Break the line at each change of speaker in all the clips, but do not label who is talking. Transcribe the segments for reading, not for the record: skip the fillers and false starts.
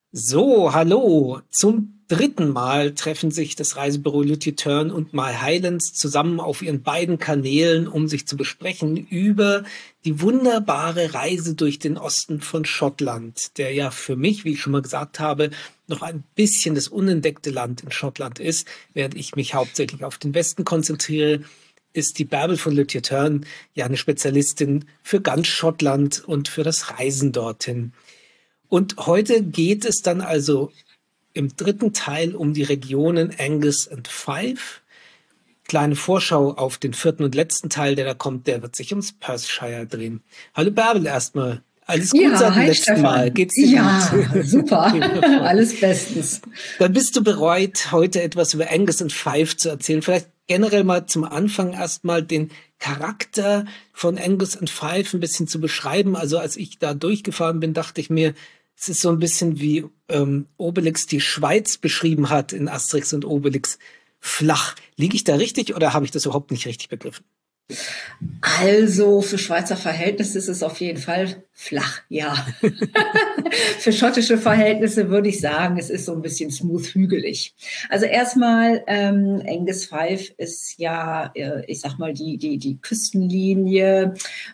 So, hallo. Zum dritten Mal treffen sich das Reisebüro Lütje Turn und My Highlands zusammen auf ihren beiden Kanälen, um sich zu besprechen über die wunderbare Reise durch den Osten von Schottland, der ja für mich, wie ich schon mal gesagt habe, noch ein bisschen das unentdeckte Land in Schottland ist. Während ich mich hauptsächlich auf den Westen konzentriere, ist die Bärbel von Lütje Turn ja eine Spezialistin für ganz Schottland und für das Reisen dorthin. Und heute geht es dann also im dritten Teil um die Regionen Angus und Fife. Kleine Vorschau auf den vierten und letzten Teil, der da kommt, der wird sich ums Perthshire drehen. Hallo Bärbel erstmal. Alles gut
Ja,
seit dem
hi
letzten Mal.
Stefan.
Geht's dir
Ja,
gut?
super.
Wundervoll.
Alles bestens.
Dann bist du bereit, heute etwas über Angus und Fife zu erzählen. Vielleicht generell mal zum Anfang erstmal den Charakter von Angus und Fife ein bisschen zu beschreiben. Also als ich da durchgefahren bin, dachte ich mir, es ist so ein bisschen wie Obelix die Schweiz beschrieben hat in Asterix und Obelix. Flach. Liege ich da richtig oder habe ich das überhaupt nicht richtig begriffen?
Also für Schweizer Verhältnisse ist es auf jeden Fall flach, ja. Für schottische Verhältnisse würde ich sagen, es ist so ein bisschen smooth hügelig. Also erstmal, Angus Fife ist ja, ich sag mal, die Küstenlinie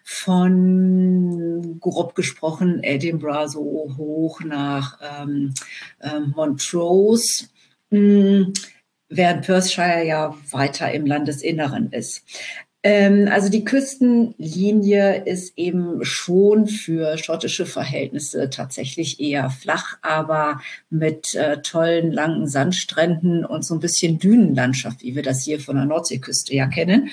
von, grob gesprochen, Edinburgh so hoch nach Montrose. Während Perthshire ja weiter im Landesinneren ist. Also die Küstenlinie ist eben schon für schottische Verhältnisse tatsächlich eher flach, aber mit tollen langen Sandstränden und so ein bisschen Dünenlandschaft, wie wir das hier von der Nordseeküste ja kennen.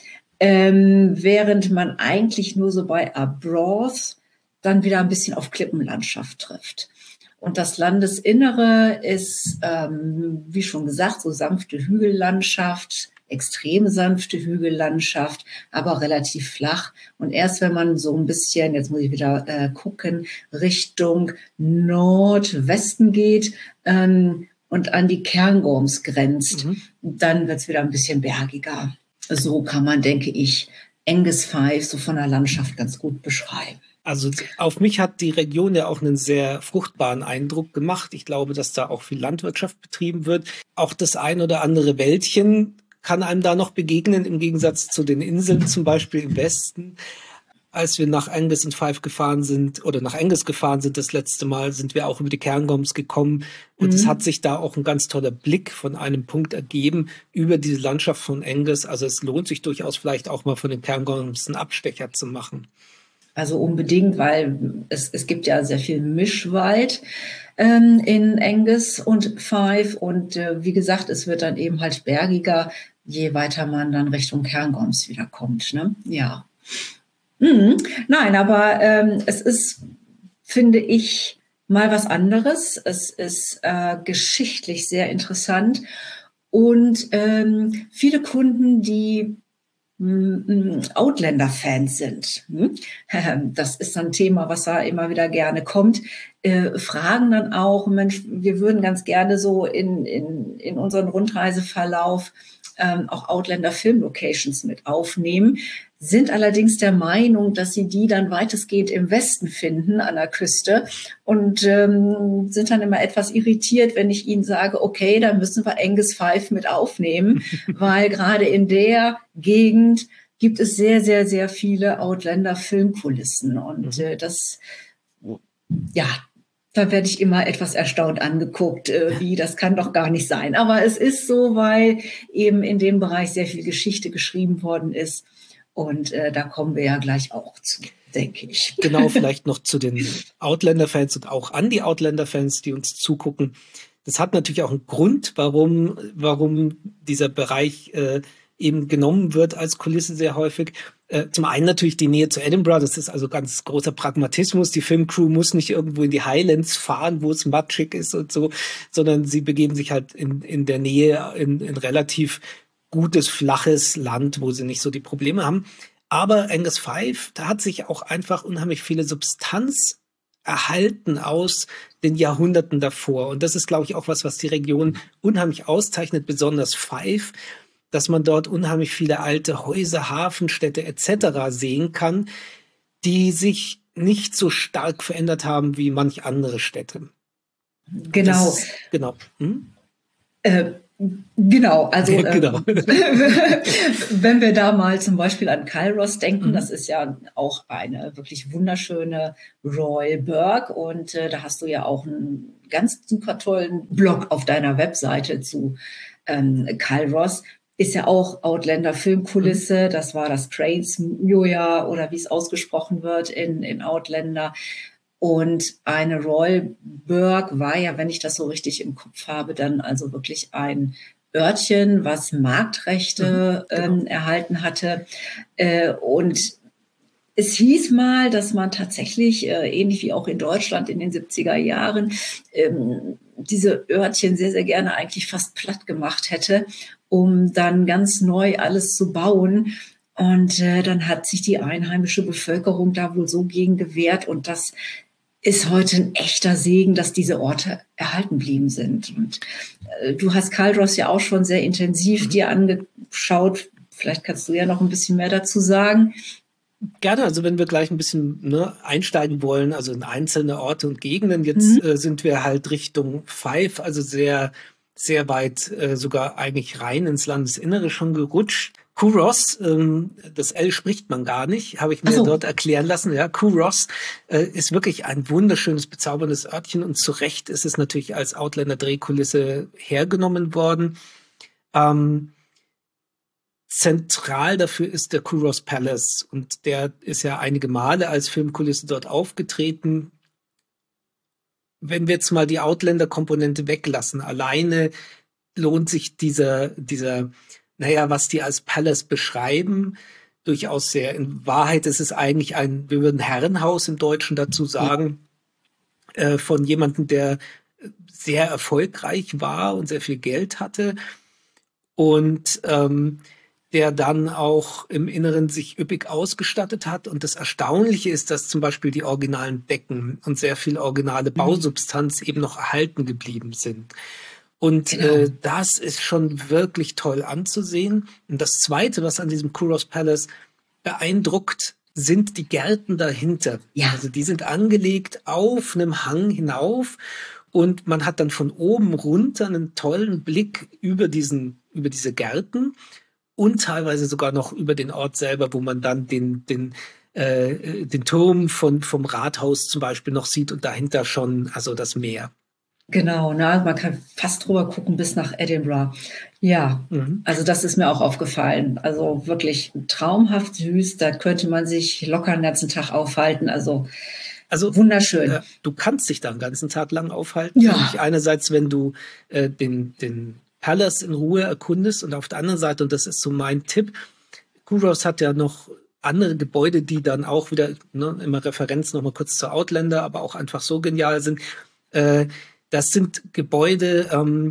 Während man eigentlich nur so bei Arbroath dann wieder ein bisschen auf Klippenlandschaft trifft. Und das Landesinnere ist, wie schon gesagt, so sanfte Hügellandschaft, extrem sanfte Hügellandschaft, aber relativ flach. Und erst wenn man so ein bisschen, jetzt muss ich wieder gucken, Richtung Nordwesten geht und an die Cairngorms grenzt, dann wird es wieder ein bisschen bergiger. So kann man, denke ich, Angus Fife so von der Landschaft ganz gut beschreiben.
Also auf mich hat die Region ja auch einen sehr fruchtbaren Eindruck gemacht. Ich glaube, dass da auch viel Landwirtschaft betrieben wird. Auch das ein oder andere Wäldchen kann einem da noch begegnen, im Gegensatz zu den Inseln zum Beispiel im Westen. Als wir nach Angus und Fife gefahren sind oder nach Angus gefahren sind das letzte Mal, sind wir auch über die Cairngorms gekommen. Und es hat sich da auch ein ganz toller Blick von einem Punkt ergeben über diese Landschaft von Angus. Also es lohnt sich durchaus vielleicht auch mal von den Cairngorms einen Abstecher zu machen.
Also unbedingt, weil es gibt ja sehr viel Mischwald in Angus und Fife. Und wie gesagt, es wird dann eben halt bergiger, je weiter man dann Richtung Cairngorms wieder kommt. Ne? Ja. Nein, aber es ist, finde ich, mal was anderes. Es ist geschichtlich sehr interessant. Und viele Kunden, die Outlander-Fans sind. Das ist ein Thema, was da immer wieder gerne kommt. Fragen dann auch, Mensch, wir würden ganz gerne so in unseren Rundreiseverlauf auch Outlander-Film-Locations mit aufnehmen, sind allerdings der Meinung, dass sie die dann weitestgehend im Westen finden, an der Küste, und sind dann immer etwas irritiert, wenn ich ihnen sage, okay, dann müssen wir Angus Fife mit aufnehmen, weil gerade in der Gegend gibt es sehr, sehr, sehr viele Outlander-Filmkulissen. Und das, ja, da werde ich immer etwas erstaunt angeguckt, wie, das kann doch gar nicht sein. Aber es ist so, weil eben in dem Bereich sehr viel Geschichte geschrieben worden ist. Und da kommen wir ja gleich auch zu, denke ich.
Genau, vielleicht noch zu den Outlander-Fans und auch an die Outlander-Fans, die uns zugucken. Das hat natürlich auch einen Grund, warum dieser Bereich eben genommen wird als Kulisse sehr häufig. Zum einen natürlich die Nähe zu Edinburgh, das ist also ganz großer Pragmatismus. Die Filmcrew muss nicht irgendwo in die Highlands fahren, wo es matschig ist und so, sondern sie begeben sich halt in der Nähe in relativ gutes, flaches Land, wo sie nicht so die Probleme haben. Aber Angus Fife, da hat sich auch einfach unheimlich viele Substanz erhalten aus den Jahrhunderten davor. Und das ist, glaube ich, auch was die Region unheimlich auszeichnet, besonders Fife, dass man dort unheimlich viele alte Häuser, Hafenstädte etc. sehen kann, die sich nicht so stark verändert haben wie manch andere Städte.
Genau.
Genau.
Genau, also
Genau.
wenn wir da mal zum Beispiel an Kairos denken, das
Mhm.
ist ja auch eine wirklich wunderschöne Royal Burg und da hast du ja auch einen ganz super tollen Blog auf deiner Webseite zu Kairos. Ist ja auch Outlander
Mhm.
Filmkulisse, das war das Cranes Moya oder wie es ausgesprochen wird in Outlander. Und eine Royal Burg war ja, wenn ich das so richtig im Kopf habe, dann also wirklich ein Örtchen, was
Mhm.
Marktrechte
Genau.
erhalten hatte. Und es hieß mal, dass man tatsächlich, ähnlich wie auch in Deutschland in den 70er Jahren, diese Örtchen sehr, sehr gerne eigentlich fast platt gemacht hätte, um dann ganz neu alles zu bauen. Und dann hat sich die einheimische Bevölkerung da wohl so gegen gewehrt. Und das ist heute ein echter Segen, dass diese Orte erhalten blieben sind. Und du hast Kaldros ja auch schon sehr intensiv
Mhm.
dir angeschaut. Vielleicht kannst du ja noch ein bisschen mehr dazu sagen.
Gerne, also wenn wir gleich ein bisschen einsteigen wollen, also in einzelne Orte und Gegenden,
Mhm.
jetzt sind wir halt Richtung Fife, also sehr, sehr weit sogar eigentlich rein ins Landesinnere schon gerutscht. Kuros, das L spricht man gar nicht, habe ich
Ach
mir
so.
dort erklären lassen. Ja, Kuros ist wirklich ein wunderschönes, bezauberndes Örtchen und zu Recht ist es natürlich als Outlander-Drehkulisse hergenommen worden. Ähm, Zentral dafür ist der Kuros Palace und der ist ja einige Male als Filmkulisse dort aufgetreten. Wenn wir jetzt mal die Outlander-Komponente weglassen, alleine lohnt sich naja, was die als Palace beschreiben, durchaus sehr. In Wahrheit ist es eigentlich wir würden Herrenhaus im Deutschen dazu
Ja,
sagen, von jemandem, der sehr erfolgreich war und sehr viel Geld hatte und der dann auch im Inneren sich üppig ausgestattet hat. Und das Erstaunliche ist, dass zum Beispiel die originalen Decken und sehr viel originale Bausubstanz eben noch erhalten geblieben sind. Und
genau.
das ist schon wirklich toll anzusehen. Und das Zweite, was an diesem Kuros Palace beeindruckt, sind die Gärten dahinter.
Ja,
Also die sind angelegt auf einem Hang hinauf und man hat dann von oben runter einen tollen Blick über diese Gärten und teilweise sogar noch über den Ort selber, wo man dann den Turm vom Rathaus zum Beispiel noch sieht und dahinter schon, also das Meer.
genau. Na, man kann fast drüber gucken bis nach Edinburgh. Ja,
Mhm.
also das ist mir auch aufgefallen. Also wirklich traumhaft süß. Da könnte man sich locker den ganzen Tag aufhalten. Also
Also
wunderschön.
du kannst dich da einen ganzen Tag lang aufhalten, nämlich
Ja,
einerseits, wenn du den Palace in Ruhe erkundest und auf der anderen Seite, und das ist so mein Tipp, Kuros hat ja noch andere Gebäude, die dann auch wieder, immer Referenz nochmal kurz zu Outlander, aber auch einfach so genial sind. Äh, Das sind Gebäude,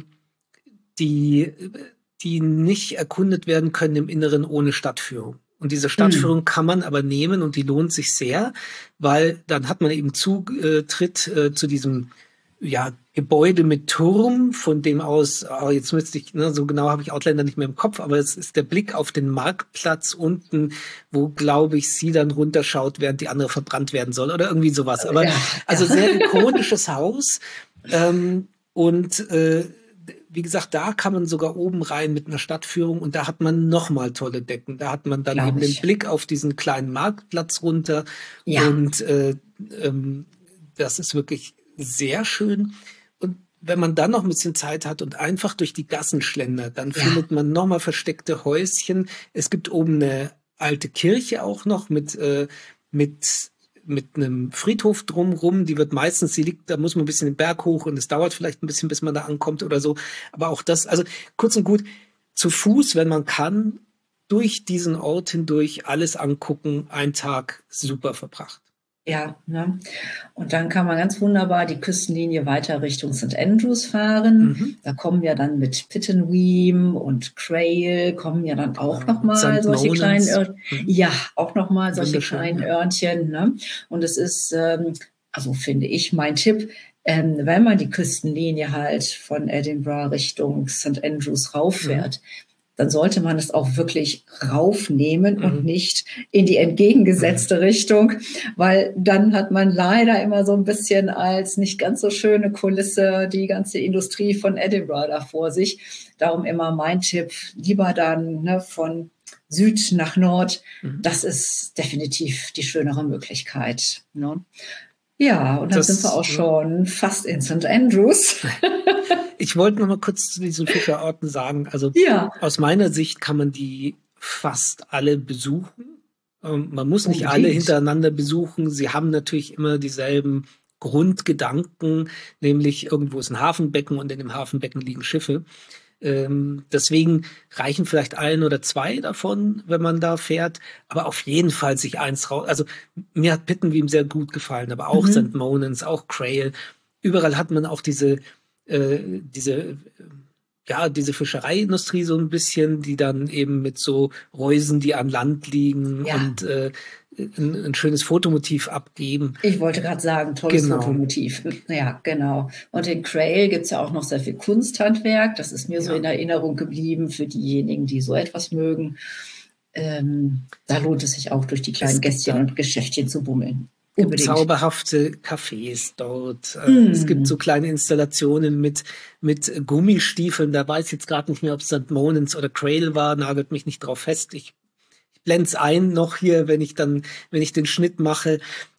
die, die nicht erkundet werden können im Inneren ohne Stadtführung. Und diese
mm,
Stadtführung kann man aber nehmen und die lohnt sich sehr, weil dann hat man eben Zutritt zu diesem Gebäude mit Turm, von dem aus, jetzt müsste ich, so genau habe ich Outlander nicht mehr im Kopf, aber es ist der Blick auf den Marktplatz unten, wo, glaube ich, sie dann runterschaut, während die andere verbrannt werden soll oder irgendwie sowas. Aber
ja,
also
ja.
sehr ikonisches Haus. Und wie gesagt, da kann man sogar oben rein mit einer Stadtführung und da hat man nochmal tolle Decken. Da hat man dann eben
Glaube
den
ich.
Blick auf diesen kleinen Marktplatz runter
Ja,
und das ist wirklich sehr schön. Und wenn man dann noch ein bisschen Zeit hat und einfach durch die Gassen schlendert, dann
ja,
findet man nochmal versteckte Häuschen. Es gibt oben eine alte Kirche auch noch mit mit einem Friedhof drumrum. Die wird meistens, die liegt, da muss man ein bisschen den Berg hoch und es dauert vielleicht ein bisschen, bis man da ankommt oder so. Aber auch das, also kurz und gut, zu Fuß, wenn man kann, durch diesen Ort hindurch alles angucken, ein Tag super verbracht.
ja. Ne? Und dann kann man ganz wunderbar die Küstenlinie weiter Richtung St. Andrews fahren.
Mhm.
Da kommen ja dann mit Pittenweem und Crail kommen ja dann auch
Genau.
noch
Und
mal
St.
solche kleinen
Nonans. Mhm.
ja, auch noch mal solche
Wunderschön,
kleinen
ja.
Örtchen. Ne? Und es ist, also finde ich, mein Tipp, wenn man die Küstenlinie halt von Edinburgh Richtung St. Andrews
Mhm.
rauffährt, dann sollte man es auch wirklich raufnehmen und nicht in die entgegengesetzte Richtung, weil dann hat man leider immer so ein bisschen als nicht ganz so schöne Kulisse die ganze Industrie von Edinburgh da vor sich. Darum immer mein Tipp, lieber dann, ne, von Süd nach Nord. Das ist definitiv die schönere Möglichkeit, ne? Ja, und dann sind wir auch schon fast in St. Andrews.
Ich wollte noch mal kurz zu diesen Fischerorten sagen. Also aus meiner Sicht kann man die fast alle besuchen. Man muss nicht alle hintereinander besuchen. Sie haben natürlich immer dieselben Grundgedanken, nämlich irgendwo ist ein Hafenbecken und in dem Hafenbecken liegen Schiffe. Deswegen reichen vielleicht 1 oder 2 davon, wenn man da fährt, aber auf jeden Fall sich eins raus. Also mir hat Pittenweem sehr gut gefallen, aber auch St. Monans, auch Crail. Überall hat man auch diese Fischereiindustrie so ein bisschen, die dann eben mit so Reusen, die an Land liegen und ein schönes Fotomotiv abgeben.
Ich wollte gerade sagen, tolles Fotomotiv. Ja, genau. Und in Crail gibt's ja auch noch sehr viel Kunsthandwerk. Das ist mir so in Erinnerung geblieben für diejenigen, die so etwas mögen. Da lohnt es sich auch, durch die kleinen Gästchen und Geschäftchen zu bummeln.
Unbedingt. Zauberhafte Cafés dort. Es gibt so kleine Installationen mit Gummistiefeln. Da weiß ich jetzt gerade nicht mehr, ob es St. Monans oder Crail war. Nagelt mich nicht drauf fest. Ich blende es ein noch hier, wenn ich den Schnitt mache.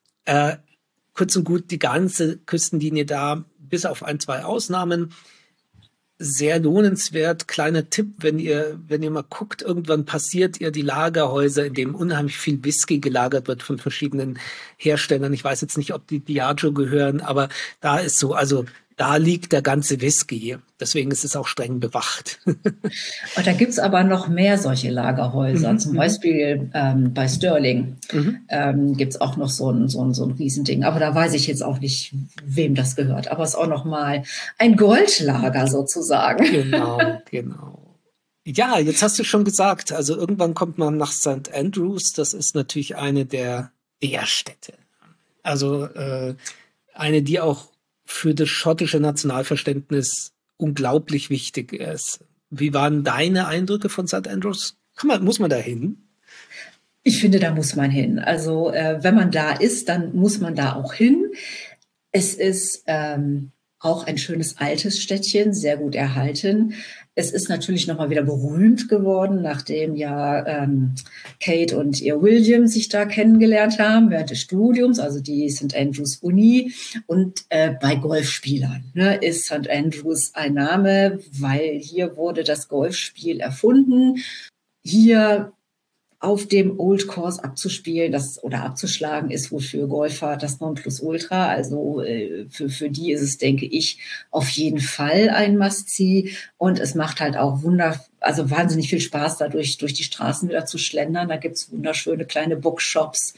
Kurz und gut, die ganze Küstenlinie da, bis auf 1, 2 Ausnahmen, sehr lohnenswert. Kleiner Tipp, wenn ihr mal guckt, irgendwann passiert ihr die Lagerhäuser, in denen unheimlich viel Whisky gelagert wird von verschiedenen Herstellern. Ich weiß jetzt nicht, ob die Diageo gehören, aber da ist so, also da liegt der ganze Whisky. Deswegen ist es auch streng bewacht.
Und da gibt's aber noch mehr solche Lagerhäuser. Zum Beispiel bei Stirling gibt's auch noch so ein Riesending. Aber da weiß ich jetzt auch nicht, wem das gehört. Aber es ist auch noch mal ein Goldlager sozusagen.
Genau. Ja, jetzt hast du schon gesagt, also irgendwann kommt man nach St. Andrews. Das ist natürlich eine der Städte. Also eine, die auch für das schottische Nationalverständnis unglaublich wichtig ist. Wie waren deine Eindrücke von St. Andrews? Muss man da hin?
Ich finde, da muss man hin. Also wenn man da ist, dann muss man da auch hin. Es ist auch ein schönes altes Städtchen, sehr gut erhalten. Es ist natürlich nochmal wieder berühmt geworden, nachdem ja Kate und ihr William sich da kennengelernt haben während des Studiums, also die St. Andrews Uni. Und bei Golfspielern ist St. Andrews ein Name, weil hier wurde das Golfspiel erfunden. Hier auf dem Old Course abzuspielen, oder abzuschlagen, ist wohl für Golfer das Nonplusultra. Also für die ist es, denke ich, auf jeden Fall ein Must-See. Und es macht halt auch wahnsinnig viel Spaß, durch die Straßen wieder zu schlendern. Da gibt's wunderschöne kleine Bookshops,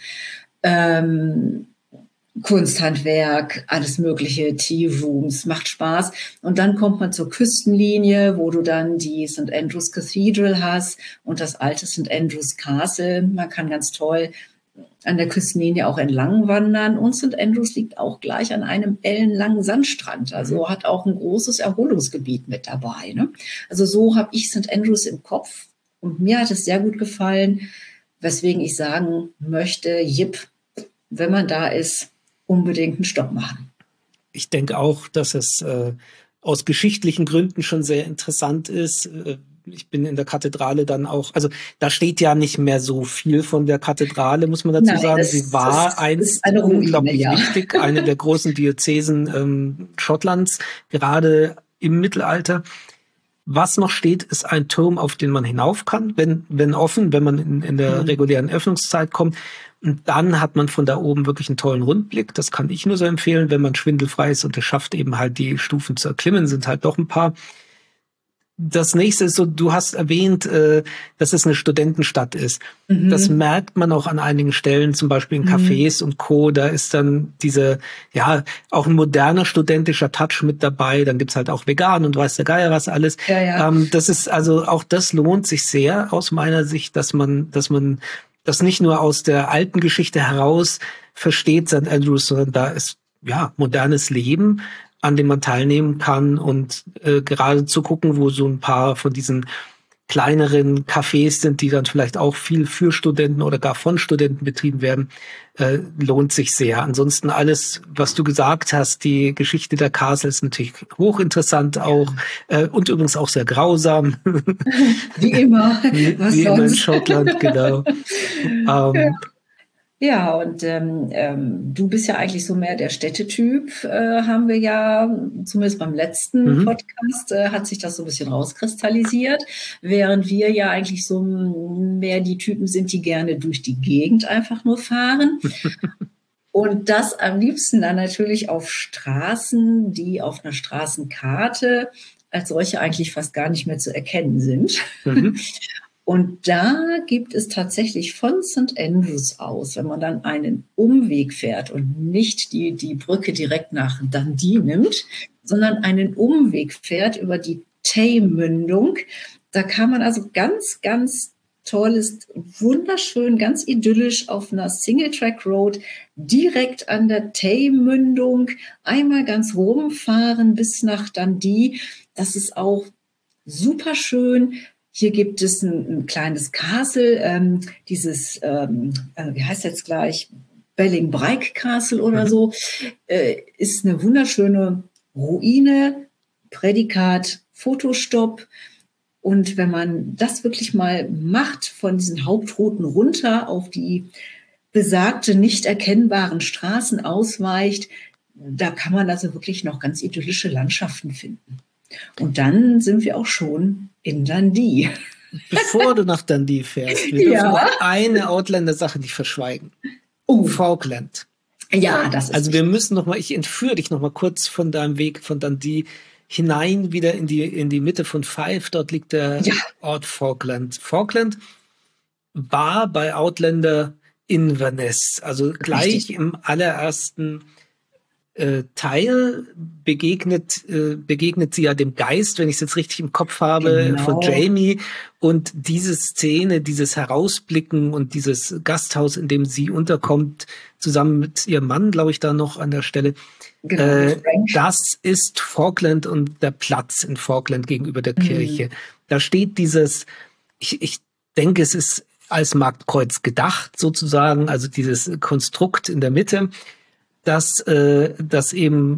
Kunsthandwerk, alles mögliche, Tea Rooms, macht Spaß. Und dann kommt man zur Küstenlinie, wo du dann die St. Andrews Cathedral hast und das alte St. Andrews Castle. Man kann ganz toll an der Küstenlinie auch entlang wandern. Und St. Andrews liegt auch gleich an einem ellenlangen Sandstrand. Also hat auch ein großes Erholungsgebiet mit dabei. Ne? Also so habe ich St. Andrews im Kopf. Und mir hat es sehr gut gefallen, weswegen ich sagen möchte, wenn man da ist, unbedingt einen Stopp machen.
Ich denke auch, dass es aus geschichtlichen Gründen schon sehr interessant ist. Ich bin in der Kathedrale dann auch, also da steht ja nicht mehr so viel von der Kathedrale, muss man dazu sagen. Sie war einst unglaublich wichtig, eine der großen Diözesen Schottlands, gerade im Mittelalter. Was noch steht, ist ein Turm, auf den man hinauf kann, wenn offen, wenn man in der regulären Öffnungszeit kommt. Und dann hat man von da oben wirklich einen tollen Rundblick. Das kann ich nur so empfehlen, wenn man schwindelfrei ist und es schafft, eben halt die Stufen zu erklimmen, sind halt doch ein paar. Das nächste ist so, du hast erwähnt, dass es eine Studentenstadt ist. Das merkt man auch an einigen Stellen, zum Beispiel in Cafés und Co. Da ist dann auch ein moderner studentischer Touch mit dabei. Dann gibt's halt auch vegan und weiß der Geier was alles.
Ja.
Das ist also, auch das lohnt sich sehr aus meiner Sicht, dass man das nicht nur aus der alten Geschichte heraus versteht, St. Andrews, sondern da ist modernes Leben, an dem man teilnehmen kann und gerade zu gucken, wo so ein paar von diesen kleineren Cafés sind, die dann vielleicht auch viel für Studenten oder gar von Studenten betrieben werden, lohnt sich sehr. Ansonsten alles, was du gesagt hast, die Geschichte der Castle ist natürlich hochinteressant auch und übrigens auch sehr grausam.
Wie immer.
Wie immer in Schottland, genau.
Ja, und du bist ja eigentlich so mehr der Städtetyp, haben wir ja, zumindest beim letzten Podcast, hat sich das so ein bisschen rauskristallisiert, während wir ja eigentlich so mehr die Typen sind, die gerne durch die Gegend einfach nur fahren. Und das am liebsten dann natürlich auf Straßen, die auf einer Straßenkarte als solche eigentlich fast gar nicht mehr zu erkennen sind. Und da gibt es tatsächlich von St. Andrews aus, wenn man dann einen Umweg fährt und nicht die Brücke direkt nach Dundee nimmt, sondern einen Umweg fährt über die Tay-Mündung, da kann man also ganz, ganz tolles, wunderschön, ganz idyllisch auf einer Single-Track-Road direkt an der Tay-Mündung einmal ganz rumfahren bis nach Dundee. Das ist auch super schön. Hier gibt es ein kleines Castle, dieses, wie heißt jetzt gleich, Bellingbrike Castle oder so, ist eine wunderschöne Ruine, Prädikat, Fotostopp. Und wenn man das wirklich mal macht, von diesen Hauptrouten runter auf die besagte, nicht erkennbaren Straßen ausweicht, da kann man also wirklich noch ganz idyllische Landschaften finden. Und dann sind wir auch schon in Dundee.
Bevor du nach Dundee fährst, wir dürfen noch eine Outlander-Sache nicht verschweigen. Falkland.
Ja, das ist.
Also wir müssen noch mal, ich entführe dich noch mal kurz von deinem Weg von Dundee hinein wieder in die Mitte von Fife. Dort liegt der Ort Falkland. Falkland war bei Outlander Inverness, also gleich im allerersten Teil begegnet sie ja dem Geist, wenn ich es jetzt richtig im Kopf habe, von Jamie. Und diese Szene, dieses Herausblicken und dieses Gasthaus, in dem sie unterkommt, zusammen mit ihrem Mann, glaube ich, da noch an der Stelle, das ist Falkland und der Platz in Falkland gegenüber der Kirche. Da steht dieses, ich denke, es ist als Marktkreuz gedacht sozusagen, also dieses Konstrukt in der Mitte, das eben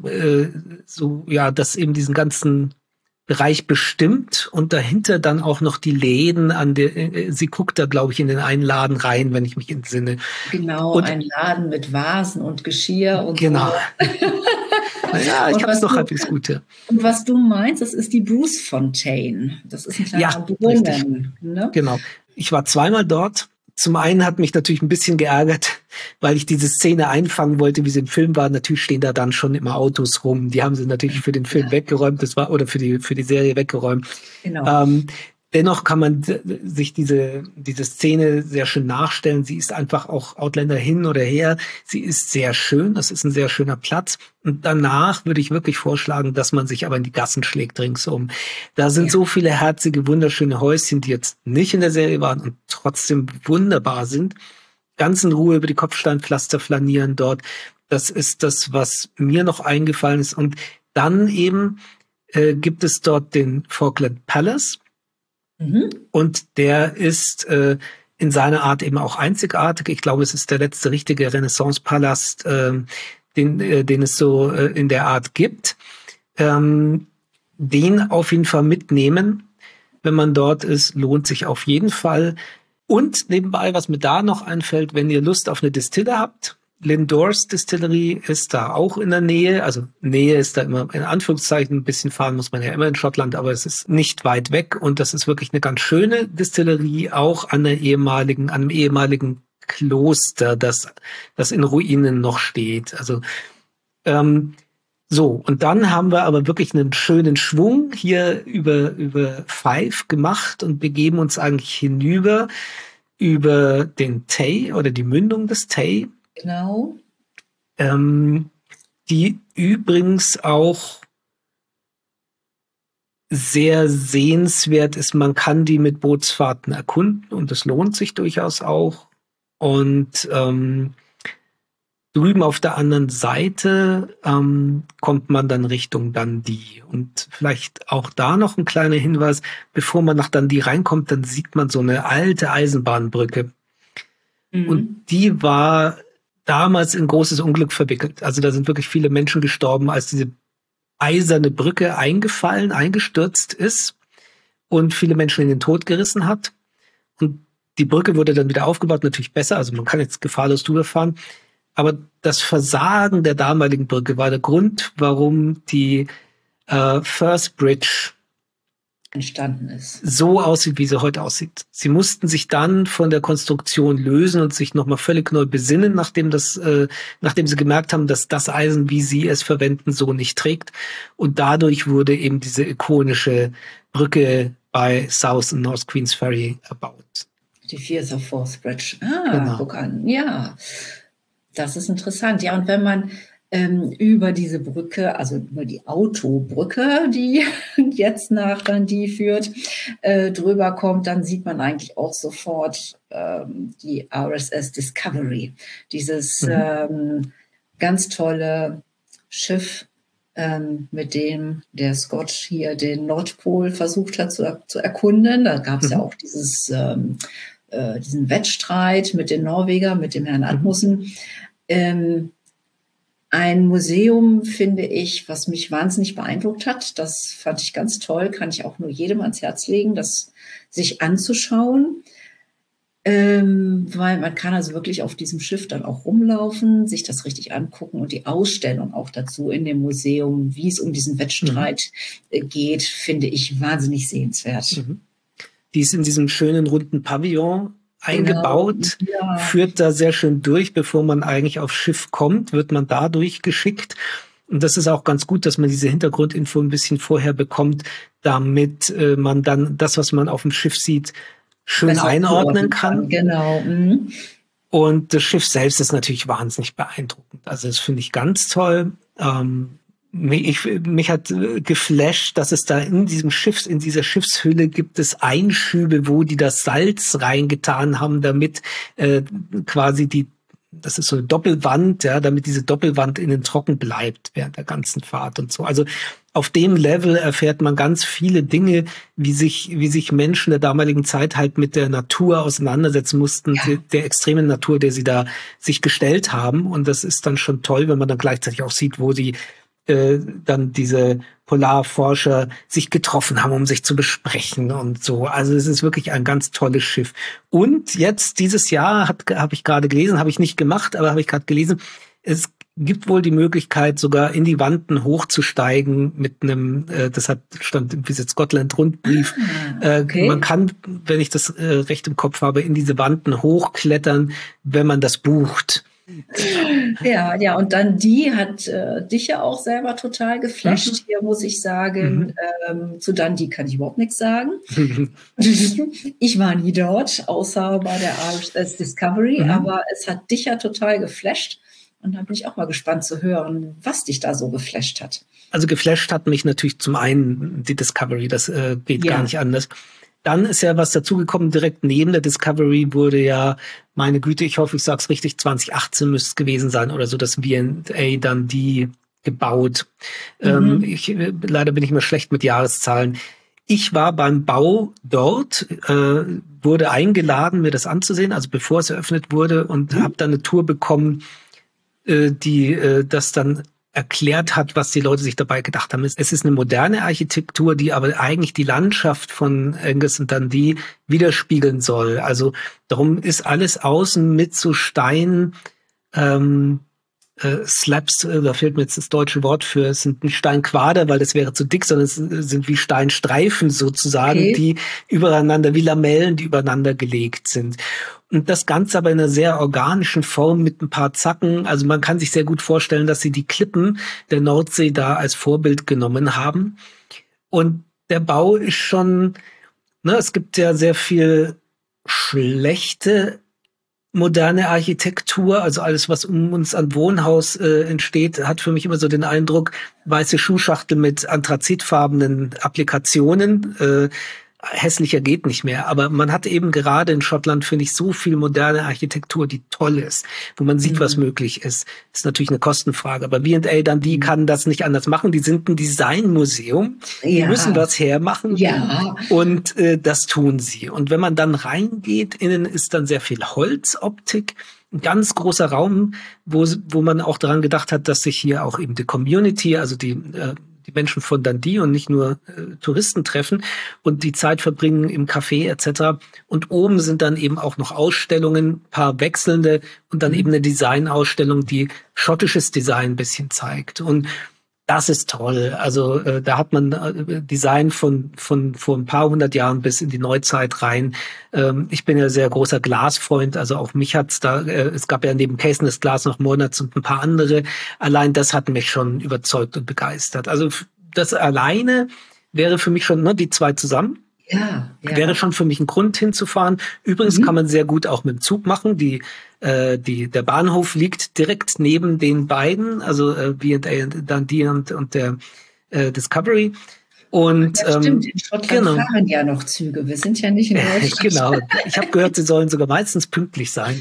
diesen ganzen Bereich bestimmt und dahinter dann auch noch die Läden sie guckt da, glaube ich, in den einen Laden rein, wenn ich mich entsinne.
Genau, und ein Laden mit Vasen und Geschirr und
genau.
So.
Ja, ich habe es doch halbwegs gut. Ja.
Und was du meinst, das ist die Bruce Fontaine. Das ist ein kleiner Brunnen. Ne?
Genau. Ich war zweimal dort. Zum einen hat mich natürlich ein bisschen geärgert, weil ich diese Szene einfangen wollte, wie sie im Film war. Natürlich stehen da dann schon immer Autos rum. Die haben sie natürlich für den Film weggeräumt, oder für die Serie weggeräumt. Genau. Dennoch kann man sich diese Szene sehr schön nachstellen. Sie ist einfach auch Outlander hin oder her. Sie ist sehr schön. Das ist ein sehr schöner Platz. Und danach würde ich wirklich vorschlagen, dass man sich aber in die Gassen schlägt ringsum. Da sind so viele herzige, wunderschöne Häuschen, die jetzt nicht in der Serie waren und trotzdem wunderbar sind. Ganz in Ruhe über die Kopfsteinpflaster flanieren dort. Das ist das, was mir noch eingefallen ist. Und dann eben gibt es dort den Falkland Palace. Und der ist in seiner Art eben auch einzigartig. Ich glaube, es ist der letzte richtige Renaissance-Palast, den es so in der Art gibt. Den auf jeden Fall mitnehmen, wenn man dort ist, lohnt sich auf jeden Fall. Und nebenbei, was mir da noch einfällt, wenn ihr Lust auf eine Distille habt, Lindors Distillerie ist da auch in der Nähe. Also Nähe ist da immer in Anführungszeichen, ein bisschen fahren muss man ja immer in Schottland, aber es ist nicht weit weg und das ist wirklich eine ganz schöne Distillerie, auch an einem ehemaligen Kloster, das in Ruinen noch steht. Also so, und dann haben wir aber wirklich einen schönen Schwung hier über Fife gemacht und begeben uns eigentlich hinüber über den Tay oder die Mündung des Tay.
Genau.
Die übrigens auch sehr sehenswert ist. Man kann die mit Bootsfahrten erkunden und es lohnt sich durchaus auch. Und du drüben auf der anderen Seite kommt man dann Richtung Dundee. Und vielleicht auch da noch ein kleiner Hinweis, bevor man nach Dundee reinkommt, dann sieht man so eine alte Eisenbahnbrücke. Und die war damals in großes Unglück verwickelt. Also da sind wirklich viele Menschen gestorben, als diese eiserne Brücke eingestürzt ist und viele Menschen in den Tod gerissen hat. Und die Brücke wurde dann wieder aufgebaut, natürlich besser, also man kann jetzt gefahrlos drüber fahren. Aber das Versagen der damaligen Brücke war der Grund, warum die Firth Bridge
entstanden ist.
So aussieht, wie sie heute aussieht. Sie mussten sich dann von der Konstruktion lösen und sich nochmal völlig neu besinnen, nachdem sie gemerkt haben, dass das Eisen, wie sie es verwenden, so nicht trägt. Und dadurch wurde eben diese ikonische Brücke bei South und North Queensferry erbaut.
Die Firth of Forth Bridge.
Genau.
Guck an. Ja, das ist interessant. Ja, und wenn man über diese Brücke, also über die Autobrücke, die jetzt nach Dundee führt, drüber kommt, dann sieht man eigentlich auch sofort die RSS Discovery. Dieses ganz tolle Schiff, mit dem der Scott hier den Nordpol versucht hat zu erkunden. Da gab es ja auch diesen Wettstreit mit den Norwegern, mit dem Herrn Asmussen. Ein Museum, finde ich, was mich wahnsinnig beeindruckt hat. Das fand ich ganz toll, kann ich auch nur jedem ans Herz legen, das sich anzuschauen. Weil man kann also wirklich auf diesem Schiff dann auch rumlaufen, sich das richtig angucken und die Ausstellung auch dazu in dem Museum, wie es um diesen Wettstreit geht, finde ich wahnsinnig sehenswert.
Die ist in diesem schönen runden Pavillon eingebaut, führt da sehr schön durch, bevor man eigentlich aufs Schiff kommt, wird man da durchgeschickt. Und das ist auch ganz gut, dass man diese Hintergrundinfo ein bisschen vorher bekommt, damit man dann das, was man auf dem Schiff sieht, schön besser einordnen kann.
Genau.
Und das Schiff selbst ist natürlich wahnsinnig beeindruckend. Also das finde ich ganz toll. Mich hat geflasht, dass es da in dieser Schiffshülle gibt es Einschübe, wo die das Salz reingetan haben, damit quasi das ist so eine Doppelwand, ja, damit diese Doppelwand innen trocken bleibt während der ganzen Fahrt und so. Also auf dem Level erfährt man ganz viele Dinge, wie sich Menschen der damaligen Zeit halt mit der Natur auseinandersetzen mussten, der extremen Natur, der sie da sich gestellt haben. Und das ist dann schon toll, wenn man dann gleichzeitig auch sieht, wo sie dann diese Polarforscher sich getroffen haben, um sich zu besprechen und so. Also es ist wirklich ein ganz tolles Schiff. Und jetzt dieses Jahr habe ich gerade gelesen, habe ich nicht gemacht, aber habe ich gerade gelesen, es gibt wohl die Möglichkeit, sogar in die Wanten hochzusteigen mit einem, stand im Visit Scotland Rundbrief. Okay. Man kann, wenn ich das recht im Kopf habe, in diese Wanten hochklettern, wenn man das bucht.
Ja, und dann die hat dich ja auch selber total geflasht. Hier muss ich sagen, zu Dundee kann ich überhaupt nichts sagen. Ich war nie dort, außer bei der RSS Discovery, aber es hat dich ja total geflasht. Und da bin ich auch mal gespannt zu hören, was dich da so geflasht hat.
Also geflasht hat mich natürlich zum einen die Discovery, das geht gar nicht anders. Dann ist ja was dazugekommen, direkt neben der Discovery wurde ja, meine Güte, ich hoffe, ich sage es richtig, 2018 müsste es gewesen sein oder so, das V&A Dundee gebaut. Leider bin ich mir schlecht mit Jahreszahlen. Ich war beim Bau dort, wurde eingeladen, mir das anzusehen, also bevor es eröffnet wurde und habe dann eine Tour bekommen, die das dann erklärt hat, was die Leute sich dabei gedacht haben. Es ist eine moderne Architektur, die aber eigentlich die Landschaft von Angus und Dundee widerspiegeln soll. Also darum ist alles außen mit so Stein Slabs, da fehlt mir jetzt das deutsche Wort für, es sind nicht Steinquader, weil das wäre zu dick, sondern es sind wie Steinstreifen sozusagen, die übereinander, wie Lamellen, die übereinander gelegt sind. Und das Ganze aber in einer sehr organischen Form mit ein paar Zacken. Also man kann sich sehr gut vorstellen, dass sie die Klippen der Nordsee da als Vorbild genommen haben. Und der Bau ist schon, es gibt ja sehr viel schlechte moderne Architektur, also alles, was um uns an Wohnhaus entsteht, hat für mich immer so den Eindruck, weiße Schuhschachtel mit anthrazitfarbenen Applikationen. hässlicher geht nicht mehr. Aber man hat eben gerade in Schottland, finde ich, so viel moderne Architektur, die toll ist, wo man sieht, was möglich ist. Ist natürlich eine Kostenfrage. Aber B&A Dundee kann das nicht anders machen. Die sind ein Designmuseum. Die müssen was hermachen.
Ja.
Und das tun sie. Und wenn man dann reingeht, innen ist dann sehr viel Holzoptik. Ein ganz großer Raum, wo man auch daran gedacht hat, dass sich hier auch eben die Community, also die Menschen von Dundee und nicht nur Touristen treffen und die Zeit verbringen im Café etc. Und oben sind dann eben auch noch Ausstellungen, paar wechselnde und dann eben eine Designausstellung, die schottisches Design ein bisschen zeigt. Und das ist toll. Also da hat man Design von vor ein paar hundert Jahren bis in die Neuzeit rein. Ich bin ja sehr großer Glasfreund, also auch mich hat's da, es gab ja neben Caseness Glas noch Monats und ein paar andere. Allein das hat mich schon überzeugt und begeistert. Also das alleine wäre für mich schon, ne, die zwei zusammen.
Ja.
Wäre schon für mich ein Grund hinzufahren. Übrigens kann man sehr gut auch mit dem Zug machen. Der Bahnhof liegt direkt neben den beiden, also B&A Dundee und der Discovery. Und
ja, stimmt, in Schottland fahren ja noch Züge. Wir sind ja nicht in Deutschland.
Genau. Ich habe gehört, sie sollen sogar meistens pünktlich sein.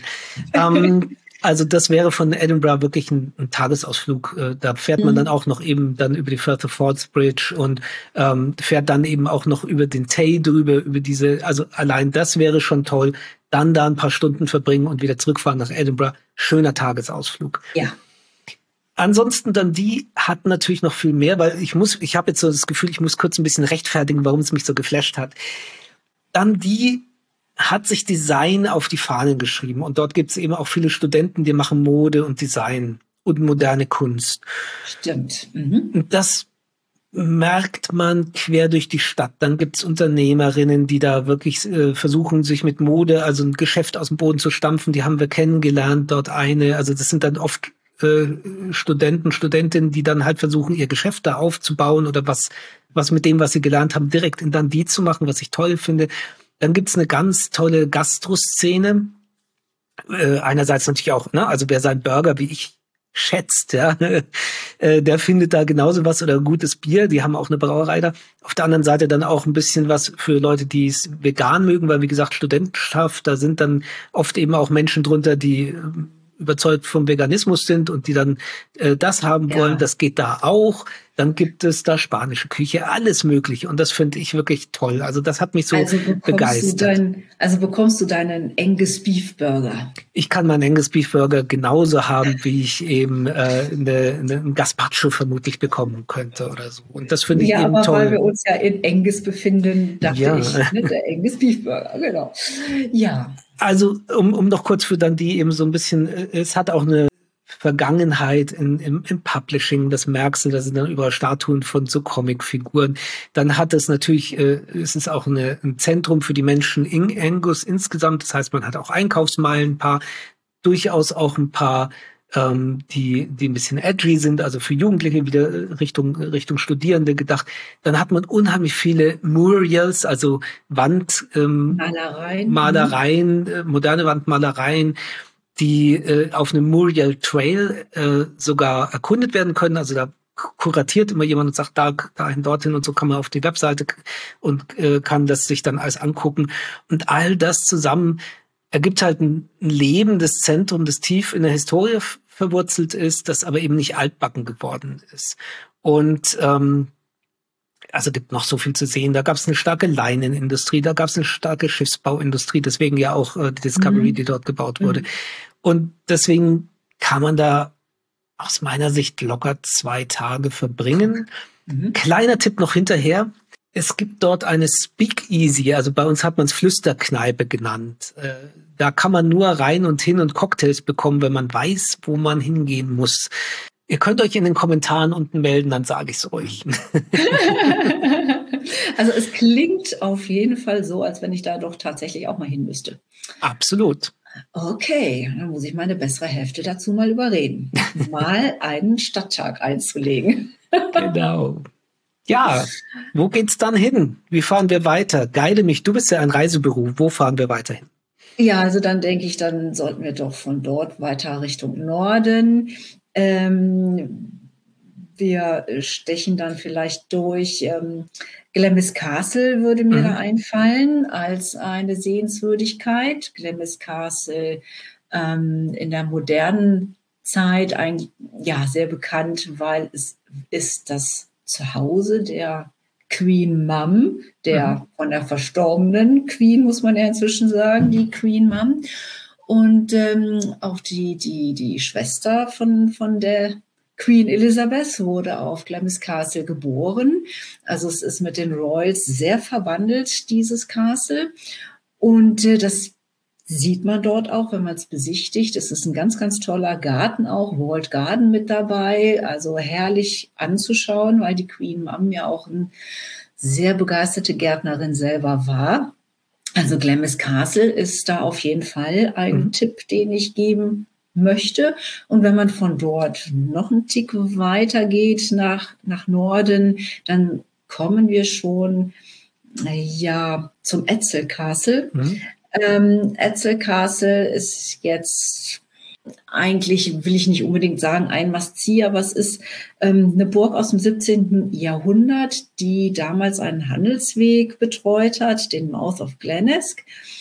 Also das wäre von Edinburgh wirklich ein Tagesausflug. Da fährt man dann auch noch eben dann über die Firth of Forth Bridge und fährt dann eben auch noch über den Tay drüber, über also allein das wäre schon toll. Dann da ein paar Stunden verbringen und wieder zurückfahren nach Edinburgh. Schöner Tagesausflug.
Ja.
Ansonsten dann die hat natürlich noch viel mehr, weil ich habe jetzt so das Gefühl, ich muss kurz ein bisschen rechtfertigen, warum es mich so geflasht hat. Dann die hat sich Design auf die Fahnen geschrieben. Und dort gibt es eben auch viele Studenten, die machen Mode und Design und moderne Kunst.
Stimmt.
Und das merkt man quer durch die Stadt. Dann gibt es Unternehmerinnen, die da wirklich versuchen, sich mit Mode, also ein Geschäft aus dem Boden zu stampfen. Die haben wir kennengelernt, dort eine. Also das sind dann oft Studenten, Studentinnen, die dann halt versuchen, ihr Geschäft da aufzubauen oder was mit dem, was sie gelernt haben, direkt in Dundee zu machen, was ich toll finde. Dann gibt's eine ganz tolle Gastroszene. Einerseits natürlich auch, ne, also wer seinen Burger wie ich schätzt, ja, der findet da genauso was oder gutes Bier. Die haben auch eine Brauerei da. Auf der anderen Seite dann auch ein bisschen was für Leute, die es vegan mögen, weil wie gesagt, Studentenschaft, da sind dann oft eben auch Menschen drunter, die überzeugt vom Veganismus sind und die dann das haben wollen. Das geht da auch. Dann gibt es da spanische Küche, alles Mögliche. Und das finde ich wirklich toll. Also das hat mich so begeistert.
Bekommst du deinen Angus Beef Burger?
Ich kann meinen Angus Beef Burger genauso haben, wie ich eben einen Gazpacho vermutlich bekommen könnte oder so. Und das finde ich eben
aber
toll.
Weil wir uns ja in Angus befinden, dachte ich, ne, der Angus Beef Burger, genau. Ja.
Also um noch kurz für Dundee eben so ein bisschen, es hat auch eine Vergangenheit im Publishing, das merkst du, da sind dann überall Statuen von so Comicfiguren. Dann hat es natürlich, es ist auch ein Zentrum für die Menschen in Angus insgesamt, das heißt, man hat auch Einkaufsmeilen, durchaus auch ein paar, die ein bisschen edgy sind, also für Jugendliche wieder Richtung Studierende gedacht. Dann hat man unheimlich viele Murals, also Malereien, moderne Wandmalereien, die auf einem Muriel Trail sogar erkundet werden können. Also da kuratiert immer jemand und sagt, dahin, dorthin und so kann man auf die Webseite und kann das sich dann alles angucken. Und all das zusammen ergibt halt ein lebendes Zentrum, das tief in der Historie verwurzelt ist, das aber eben nicht altbacken geworden ist. Und also gibt noch so viel zu sehen. Da gab es eine starke Leinenindustrie, da gab es eine starke Schiffsbauindustrie, deswegen ja auch die Discovery, die dort gebaut wurde. Und deswegen kann man da aus meiner Sicht locker 2 Tage verbringen. Kleiner Tipp noch hinterher. Es gibt dort eine Speakeasy, also bei uns hat man es Flüsterkneipe genannt. Da kann man nur rein und hin und Cocktails bekommen, wenn man weiß, wo man hingehen muss. Ihr könnt euch in den Kommentaren unten melden, dann sage ich es euch.
Also es klingt auf jeden Fall so, als wenn ich da doch tatsächlich auch mal hin müsste.
Absolut.
Okay, dann muss ich meine bessere Hälfte dazu mal überreden, mal einen Stadttag einzulegen.
Genau. Ja, wo geht's dann hin? Wie fahren wir weiter? Guide mich, du bist ja ein Reisebüro. Wo fahren wir weiter hin?
Ja, also dann denke ich, dann sollten wir doch von dort weiter Richtung Norden. Wir stechen dann vielleicht durch. Glamis Castle würde mir da einfallen als eine Sehenswürdigkeit. Glamis Castle in der modernen Zeit sehr bekannt, weil es ist das Zuhause der Queen Mum, der von der verstorbenen Queen, muss man ja inzwischen sagen, die Queen Mum. Und auch die Schwester von der Queen Elizabeth wurde auf Glamis Castle geboren. Also es ist mit den Royals sehr verbandelt, dieses Castle. Und das sieht man dort auch, wenn man es besichtigt. Es ist ein ganz, ganz toller Garten auch, Walled Garden mit dabei. Also herrlich anzuschauen, weil die Queen Mum ja auch eine sehr begeisterte Gärtnerin selber war. Also Glamis Castle ist da auf jeden Fall ein Tipp, den ich geben möchte. Und wenn man von dort noch einen Tick weiter geht nach Norden, dann kommen wir schon zum Etzel Castle. Etzel Castle ist jetzt eigentlich, will ich nicht unbedingt sagen, ein Must-See, aber es ist eine Burg aus dem 17. Jahrhundert, die damals einen Handelsweg betreut hat, den Mouth of Glenesk,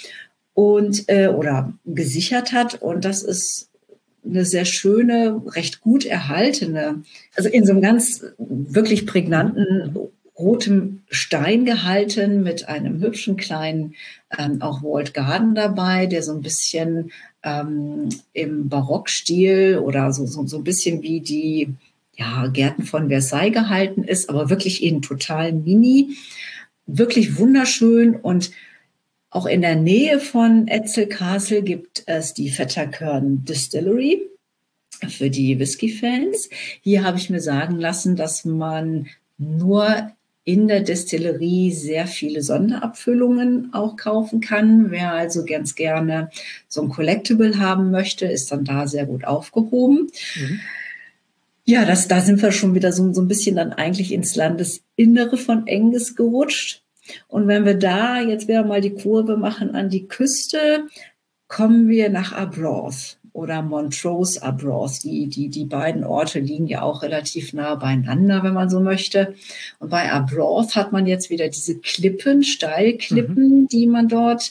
oder gesichert hat. Und das ist eine sehr schöne, recht gut erhaltene, also in so einem ganz wirklich prägnanten rotem Stein gehalten mit einem hübschen kleinen auch Walled Garden dabei, der so ein bisschen im Barockstil oder so ein bisschen wie die Gärten von Versailles gehalten ist, aber wirklich in total mini, wirklich wunderschön. Und auch in der Nähe von Etzel Castle gibt es die Fetterkern Distillery für die Whisky-Fans. Hier habe ich mir sagen lassen, dass man nur in der Destillerie sehr viele Sonderabfüllungen auch kaufen kann. Wer also ganz gerne so ein Collectible haben möchte, ist dann da sehr gut aufgehoben. Ja, da sind wir schon wieder so ein bisschen dann eigentlich ins Landesinnere von Angus gerutscht. Und wenn wir da jetzt wieder mal die Kurve machen an die Küste, kommen wir nach Arbroath oder Montrose Arbroath. Die beiden Orte liegen ja auch relativ nah beieinander, wenn man so möchte. Und bei Arbroath hat man jetzt wieder diese Klippen, Steilklippen, die man dort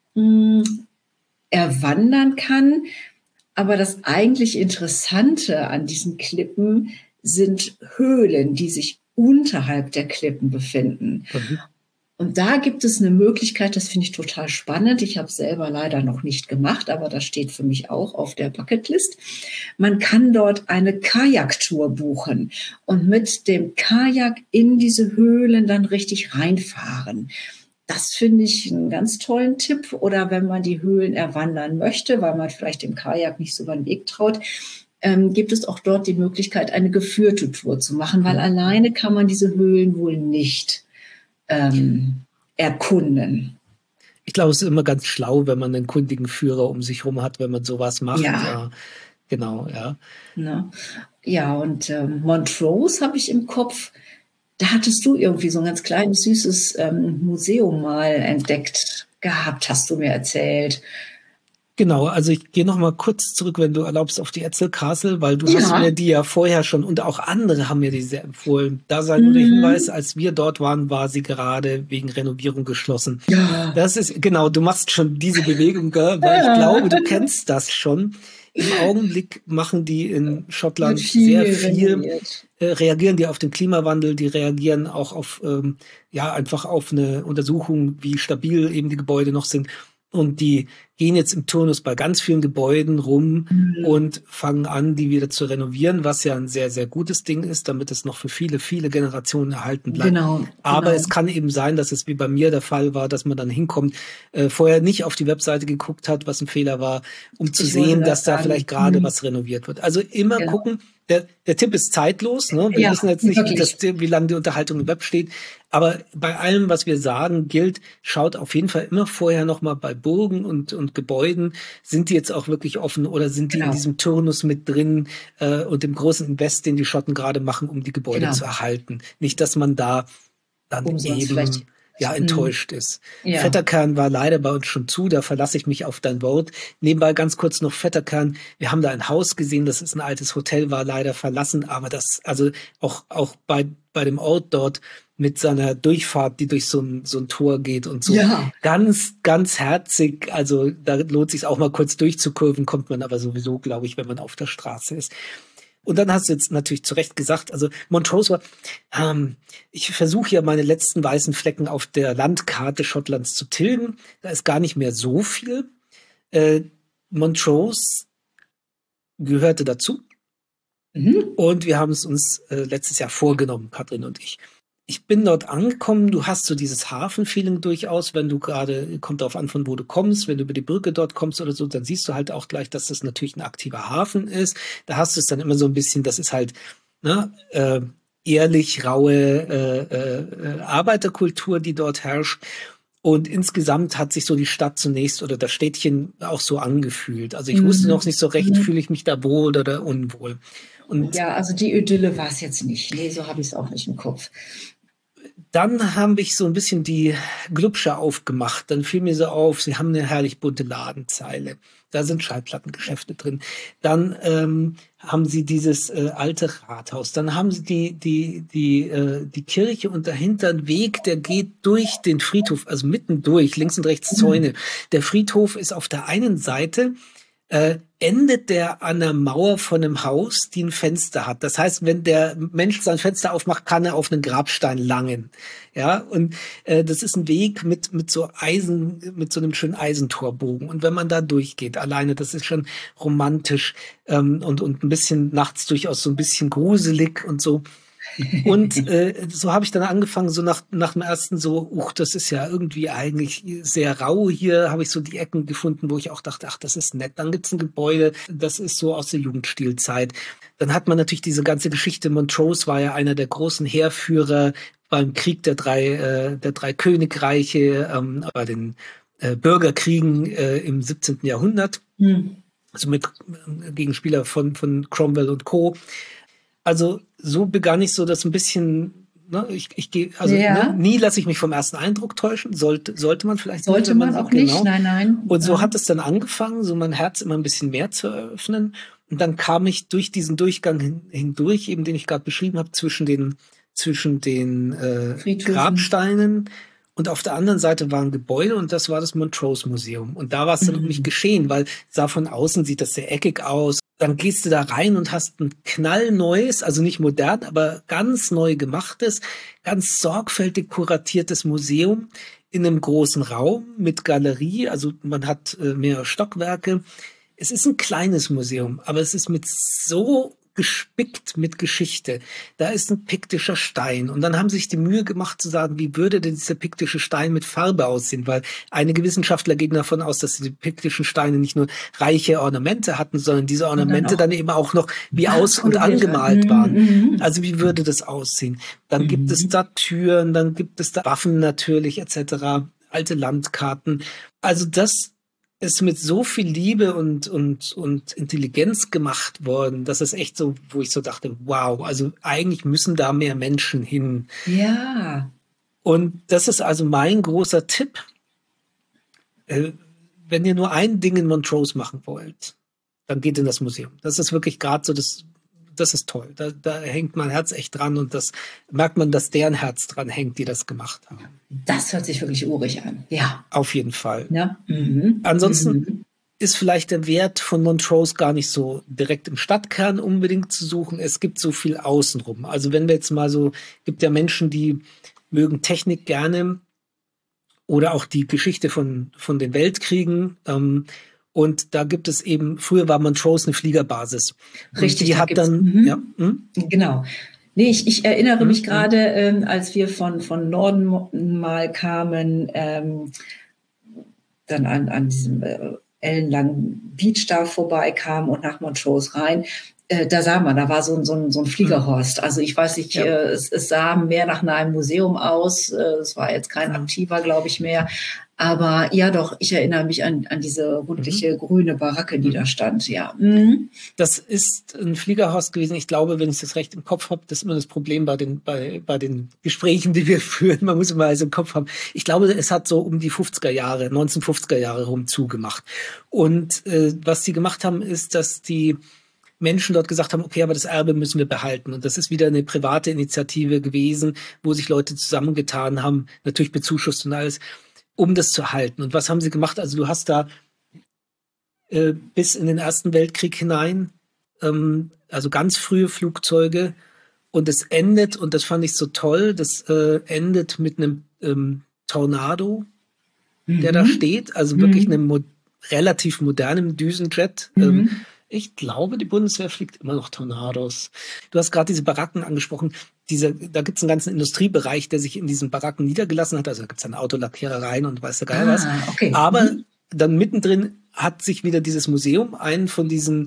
erwandern kann. Aber das eigentlich Interessante an diesen Klippen sind Höhlen, die sich unterhalb der Klippen befinden. Und da gibt es eine Möglichkeit, das finde ich total spannend. Ich habe es selber leider noch nicht gemacht, aber das steht für mich auch auf der Bucketlist. Man kann dort eine Kajaktour buchen und mit dem Kajak in diese Höhlen dann richtig reinfahren. Das finde ich einen ganz tollen Tipp. Oder wenn man die Höhlen erwandern möchte, weil man vielleicht dem Kajak nicht so über den Weg traut, gibt es auch dort die Möglichkeit, eine geführte Tour zu machen, weil alleine kann man diese Höhlen wohl nicht erkunden.
Ich glaube, es ist immer ganz schlau, wenn man einen kundigen Führer um sich herum hat, wenn man sowas macht.
Ja.
Genau, ja.
Ja, und Montrose habe ich im Kopf. Da hattest du irgendwie so ein ganz kleines, süßes Museum mal entdeckt gehabt, hast du mir erzählt.
Genau, also ich gehe noch mal kurz zurück, wenn du erlaubst, auf die Etzel Castle, weil du hast mir die ja vorher schon, und auch andere haben mir die sehr empfohlen. Da sei nur der Hinweis, als wir dort waren, war sie gerade wegen Renovierung geschlossen.
Ja.
Das ist, genau, du machst schon diese Bewegung, gell? Weil ich glaube, du kennst das schon. Im Augenblick machen die in Schottland sehr viel, reagieren die auf den Klimawandel, die reagieren auch auf, einfach auf eine Untersuchung, wie stabil eben die Gebäude noch sind. Und die gehen jetzt im Turnus bei ganz vielen Gebäuden rum und fangen an, die wieder zu renovieren, was ja ein sehr, sehr gutes Ding ist, damit es noch für viele, viele Generationen erhalten bleibt.
Genau.
Aber es kann eben sein, dass es wie bei mir der Fall war, dass man dann hinkommt, vorher nicht auf die Webseite geguckt hat, was ein Fehler war, um zu sehen, dass da vielleicht gerade was renoviert wird. Also immer gucken. Der Tipp ist zeitlos, ne? Wir wissen jetzt nicht, wie lange die Unterhaltung im Web steht. Aber bei allem, was wir sagen, gilt, schaut auf jeden Fall immer vorher nochmal bei Burgen und Gebäuden. Sind die jetzt auch wirklich offen oder sind die in diesem Turnus mit drin und dem großen Invest, den die Schotten gerade machen, um die Gebäude zu erhalten? Nicht, dass man da dann
umsonst
eben
vielleicht
ja enttäuscht ist.
Ja.
Vetterkern war leider bei uns schon zu, da verlasse ich mich auf dein Wort. Nebenbei ganz kurz noch Vetterkern. Wir haben da ein Haus gesehen, das ist ein altes Hotel, war leider verlassen, aber das, also auch bei dem Ort dort mit seiner Durchfahrt, die durch so ein Tor geht und so.
Ja.
Ganz, ganz herzig. Also da lohnt sich auch mal kurz durchzukurven, kommt man aber sowieso, glaube ich, wenn man auf der Straße ist. Und dann hast du jetzt natürlich zu Recht gesagt, also Montrose war, ich versuche ja meine letzten weißen Flecken auf der Landkarte Schottlands zu tilgen. Da ist gar nicht mehr so viel. Montrose gehörte dazu. Und wir haben es uns letztes Jahr vorgenommen, Katrin und ich. Ich bin dort angekommen, du hast so dieses Hafenfeeling durchaus, wenn du gerade, kommt darauf an, von wo du kommst, wenn du über die Brücke dort kommst oder so, dann siehst du halt auch gleich, dass das natürlich ein aktiver Hafen ist. Da hast du es dann immer so ein bisschen, das ist halt ehrlich, raue Arbeiterkultur, die dort herrscht. Und insgesamt hat sich so die Stadt zunächst oder das Städtchen auch so angefühlt. Also ich wusste noch nicht so recht, fühle ich mich da wohl oder unwohl. Und
ja, also die Idylle war es jetzt nicht. Nee, so habe ich es auch nicht im Kopf.
Dann habe ich so ein bisschen die Glubsche aufgemacht. Dann fiel mir so auf, sie haben eine herrlich bunte Ladenzeile. Da sind Schallplattengeschäfte drin. Dann haben sie dieses alte Rathaus. Dann haben sie die Kirche und dahinter einen Weg, der geht durch den Friedhof, also mittendurch, links und rechts Zäune. Der Friedhof ist auf der einen Seite endet der an der Mauer von einem Haus, die ein Fenster hat. Das heißt, wenn der Mensch sein Fenster aufmacht, kann er auf einen Grabstein langen. Ja, und das ist ein Weg mit so einem schönen Eisentorbogen. Und wenn man da durchgeht, alleine, das ist schon romantisch und ein bisschen nachts durchaus so ein bisschen gruselig und so. Und so habe ich dann angefangen, so nach dem ersten so, das ist ja irgendwie eigentlich sehr rau hier, habe ich so die Ecken gefunden, wo ich auch dachte, ach, das ist nett. Dann gibt's ein Gebäude, das ist so aus der Jugendstilzeit. Dann hat man natürlich diese ganze Geschichte, Montrose war ja einer der großen Heerführer beim Krieg der drei Königreiche, bei den Bürgerkriegen im 17. Jahrhundert. Also mit Gegenspieler von Cromwell und Co. Also so begann ich so das ein bisschen, ne, ich gehe, also nie lasse ich mich vom ersten Eindruck täuschen, sollte man vielleicht
nicht. Sollte man auch nicht, nein.
Und so hat es dann angefangen, so mein Herz immer ein bisschen mehr zu eröffnen. Und dann kam ich durch diesen Durchgang hindurch, eben den ich gerade beschrieben habe, zwischen den Grabsteinen. Und auf der anderen Seite war ein Gebäude und das war das Montrose Museum. Und da war es dann noch nicht geschehen, weil sah von außen sieht das sehr eckig aus. Dann gehst du da rein und hast ein knallneues, also nicht modern, aber ganz neu gemachtes, ganz sorgfältig kuratiertes Museum in einem großen Raum mit Galerie. Also man hat mehrere Stockwerke. Es ist ein kleines Museum, aber es ist mit so gespickt mit Geschichte. Da ist ein piktischer Stein. Und dann haben sie sich die Mühe gemacht zu sagen, wie würde denn dieser piktische Stein mit Farbe aussehen? Weil einige Wissenschaftler gehen davon aus, dass die piktischen Steine nicht nur reiche Ornamente hatten, sondern diese Ornamente dann eben auch noch wie aus- und angemalt waren. Also wie würde das aussehen? Dann gibt es da Türen, dann gibt es da Waffen natürlich etc., alte Landkarten. Also das ist mit so viel Liebe und Intelligenz gemacht worden, dass es echt so, wo ich so dachte, wow, also eigentlich müssen da mehr Menschen hin.
Ja.
Und das ist also mein großer Tipp. Wenn ihr nur ein Ding in Montrose machen wollt, dann geht in das Museum. Das ist wirklich gerade so das ist toll. Da hängt mein Herz echt dran und das merkt man, dass deren Herz dran hängt, die das gemacht haben.
Das hört sich wirklich urig an. Ja.
Auf jeden Fall.
Ja.
Ansonsten ist vielleicht der Wert von Montrose gar nicht so direkt im Stadtkern unbedingt zu suchen. Es gibt so viel außenrum. Also wenn wir jetzt mal so, gibt ja Menschen, die mögen Technik gerne oder auch die Geschichte von den Weltkriegen. Und da gibt es eben, früher war Montrose eine Fliegerbasis.
Richtig.
Die hat dann,
Genau. Nee, ich erinnere mich gerade, als wir von Norden mal kamen, dann an diesem ellenlangen Beach da vorbeikamen und nach Montrose rein. Da sah man, da war so ein Fliegerhorst. Also ich weiß nicht, es sah mehr nach einem Museum aus. Es war jetzt kein aktiver, glaube ich, mehr. Aber ja doch, ich erinnere mich an diese rundliche grüne Baracke, die da stand, ja.
Das ist ein Fliegerhorst gewesen. Ich glaube, wenn ich das recht im Kopf habe, das ist immer das Problem bei den Gesprächen, die wir führen. Man muss immer alles im Kopf haben. Ich glaube, es hat so um die 1950er Jahre rum zugemacht. Und was die gemacht haben, ist, dass die Menschen dort gesagt haben, okay, aber das Erbe müssen wir behalten. Und das ist wieder eine private Initiative gewesen, wo sich Leute zusammengetan haben, natürlich bezuschusst und alles, um das zu halten. Und was haben sie gemacht? Also du hast da bis in den Ersten Weltkrieg hinein, also ganz frühe Flugzeuge. Und es endet, und das fand ich so toll, das endet mit einem Tornado, der da steht. Also wirklich einem relativ modernen Düsenjet. Ich glaube, die Bundeswehr fliegt immer noch Tornados. Du hast gerade diese Baracken angesprochen. Da gibt es einen ganzen Industriebereich, der sich in diesen Baracken niedergelassen hat. Also da gibt es dann Autolackierereien und weiß der Geil was.
Okay.
Aber dann mittendrin hat sich wieder dieses Museum einen von diesen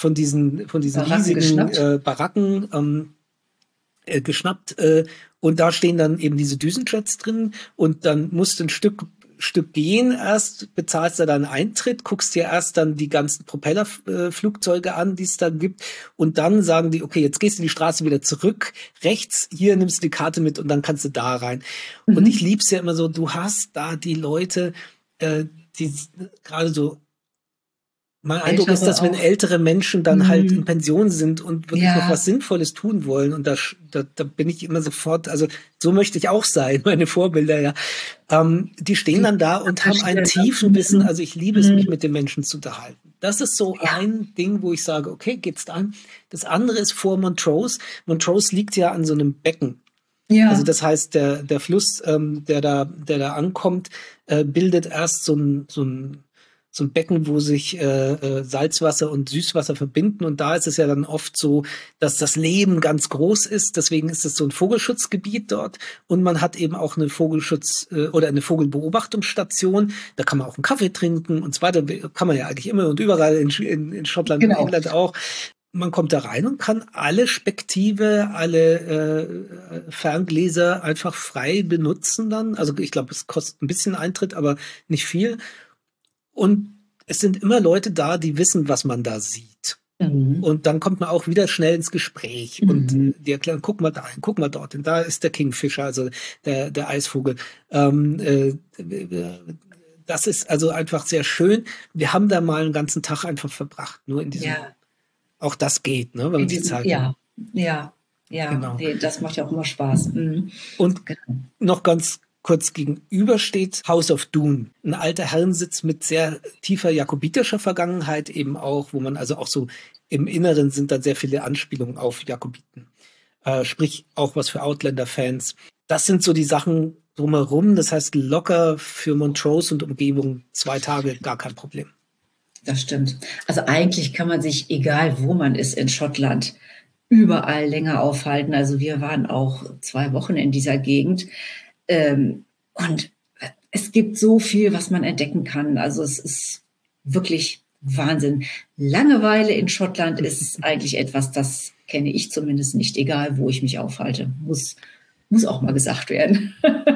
riesigen Baracken geschnappt. Und da stehen dann eben diese Düsenjets drin. Und dann musst du ein Stück gehen erst, bezahlst du deinen Eintritt, guckst dir erst dann die ganzen Propellerflugzeuge an, die es da gibt, und dann sagen die, okay, jetzt gehst du die Straße wieder zurück, rechts, hier nimmst du die Karte mit und dann kannst du da rein. Und ich lieb's ja immer so, du hast da die Leute, die gerade so, mein Eindruck ist, dass wenn ältere Menschen dann halt in Pension sind und wirklich noch was Sinnvolles tun wollen, und da bin ich immer sofort, also so möchte ich auch sein, meine Vorbilder, ja. Die stehen dann da und haben einen tiefen Wissen, also ich liebe es, mich mit den Menschen zu unterhalten. Das ist so ein Ding, wo ich sage, okay, geht's an. Das andere ist vor Montrose. Montrose liegt ja an so einem Becken. Ja. Also das heißt, der Fluss, der da ankommt, bildet erst so ein Becken, wo sich Salzwasser und Süßwasser verbinden. Und da ist es ja dann oft so, dass das Leben ganz groß ist. Deswegen ist es so ein Vogelschutzgebiet dort. Und man hat eben auch eine oder eine Vogelbeobachtungsstation. Da kann man auch einen Kaffee trinken und so weiter. Kann man ja eigentlich immer und überall in Schottland und England auch. Man kommt da rein und kann alle Spektive, alle Ferngläser einfach frei benutzen dann. Also ich glaube, es kostet ein bisschen Eintritt, aber nicht viel. Und es sind immer Leute da, die wissen, was man da sieht. Und dann kommt man auch wieder schnell ins Gespräch. Und die erklären, guck mal dahin, guck mal dorthin. Da ist der Kingfisher, also der Eisvogel. Das ist also einfach sehr schön. Wir haben da mal einen ganzen Tag einfach verbracht, nur in diesem. Ja. Auch das geht, ne? Wenn man sich Zeit
hat. Ja. Genau. Nee, das macht ja auch immer Spaß.
Und noch ganz kurz gegenüber steht House of Doon, ein alter Herrensitz mit sehr tiefer jakobitischer Vergangenheit eben auch, wo man also auch so im Inneren sind dann sehr viele Anspielungen auf Jakobiten. Sprich auch was für Outlander-Fans. Das sind so die Sachen drumherum. Das heißt locker für Montrose und Umgebung 2 Tage gar kein Problem.
Das stimmt. Also eigentlich kann man sich, egal wo man ist in Schottland, überall länger aufhalten. Also wir waren auch 2 Wochen in dieser Gegend. Und es gibt so viel, was man entdecken kann. Also es ist wirklich Wahnsinn. Langeweile in Schottland ist eigentlich etwas, das kenne ich zumindest nicht, egal wo ich mich aufhalte. Muss auch mal gesagt werden.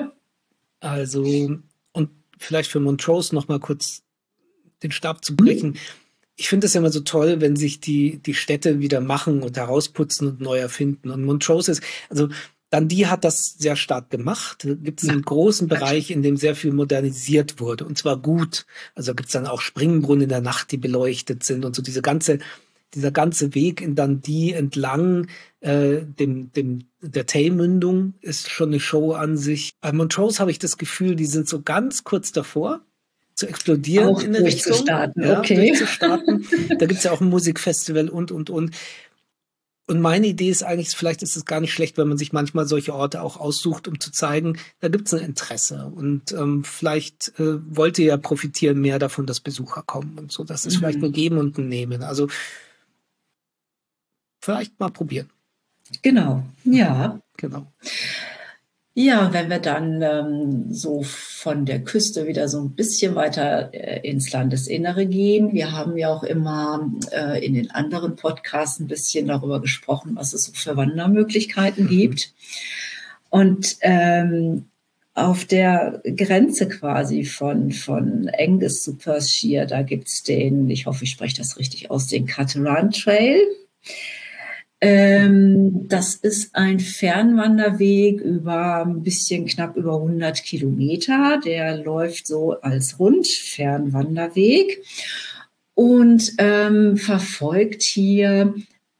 Also, und vielleicht für Montrose noch mal kurz den Stab zu brechen. Ich finde es ja immer so toll, wenn sich die Städte wieder machen und herausputzen und neu erfinden. Und Montrose ist, also Dundee hat das sehr stark gemacht. Da gibt es einen großen Bereich, in dem sehr viel modernisiert wurde. Und zwar gut. Also gibt es dann auch Springbrunnen in der Nacht, die beleuchtet sind und so dieser ganze Weg in Dundee entlang der Tay-Mündung ist schon eine Show an sich. Bei Montrose habe ich das Gefühl, die sind so ganz kurz davor zu explodieren
auch
in eine Richtung. Durchzustarten. Da gibt es ja auch ein Musikfestival und. Und meine Idee ist eigentlich, vielleicht ist es gar nicht schlecht, wenn man sich manchmal solche Orte auch aussucht, um zu zeigen, da gibt es ein Interesse. Und vielleicht wollt ihr ja profitieren mehr davon, dass Besucher kommen und so. Das ist vielleicht ein Geben und ein Nehmen. Also vielleicht mal probieren.
Genau, ja.
Genau.
Ja, wenn wir dann so von der Küste wieder so ein bisschen weiter ins Landesinnere gehen. Wir haben ja auch immer in den anderen Podcasts ein bisschen darüber gesprochen, was es so für Wandermöglichkeiten gibt. Und auf der Grenze quasi von Angus zu Perthshire, da gibt's den, ich hoffe, ich spreche das richtig aus, den Cateran Trail. Das ist ein Fernwanderweg über ein bisschen knapp über 100 Kilometer. Der läuft so als Rundfernwanderweg und verfolgt hier,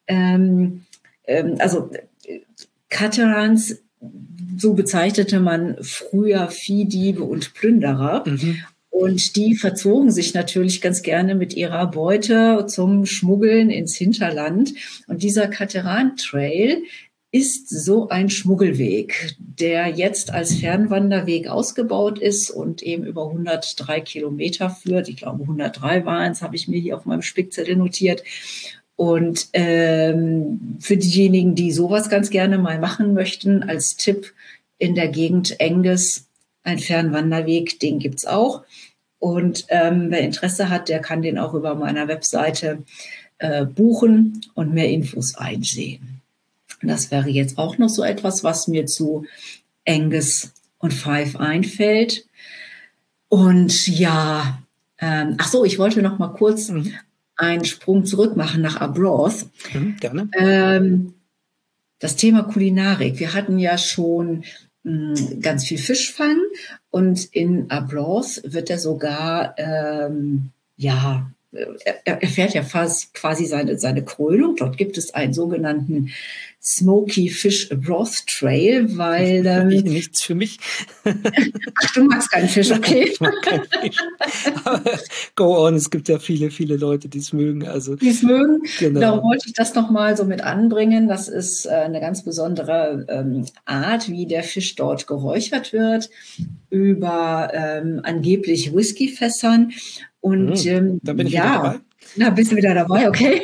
also Caterans, so bezeichnete man früher Viehdiebe und Plünderer. Und die verzogen sich natürlich ganz gerne mit ihrer Beute zum Schmuggeln ins Hinterland. Und dieser Cateran Trail ist so ein Schmuggelweg, der jetzt als Fernwanderweg ausgebaut ist und eben über 103 Kilometer führt. Ich glaube, 103 waren es, habe ich mir hier auf meinem Spickzettel notiert. Und für diejenigen, die sowas ganz gerne mal machen möchten, als Tipp in der Gegend Angus, ein Fernwanderweg, den gibt's auch. Und wer Interesse hat, der kann den auch über meiner Webseite buchen und mehr Infos einsehen. Das wäre jetzt auch noch so etwas, was mir zu Angus und Fife einfällt. Und ja, ach so, ich wollte noch mal kurz einen Sprung zurück machen nach Arbroath.
Gerne.
Das Thema Kulinarik. Wir hatten ja schon ganz viel Fischfang und in Arbroath wird er sogar, er fährt ja fast quasi seine Krönung. Dort gibt es einen sogenannten Smoky Fish Broth Trail, weil
nichts für mich.
Ach, du magst keinen Fisch, okay.
Ich mag keinen Fisch. Aber go on, es gibt ja viele, viele Leute, die es mögen.
Die es mögen.
Genau.
Darum wollte ich das nochmal so mit anbringen. Das ist eine ganz besondere Art, wie der Fisch dort geräuchert wird, über angeblich Whiskyfässern. Und
da bin ich wieder dabei.
Da bist du wieder dabei, okay.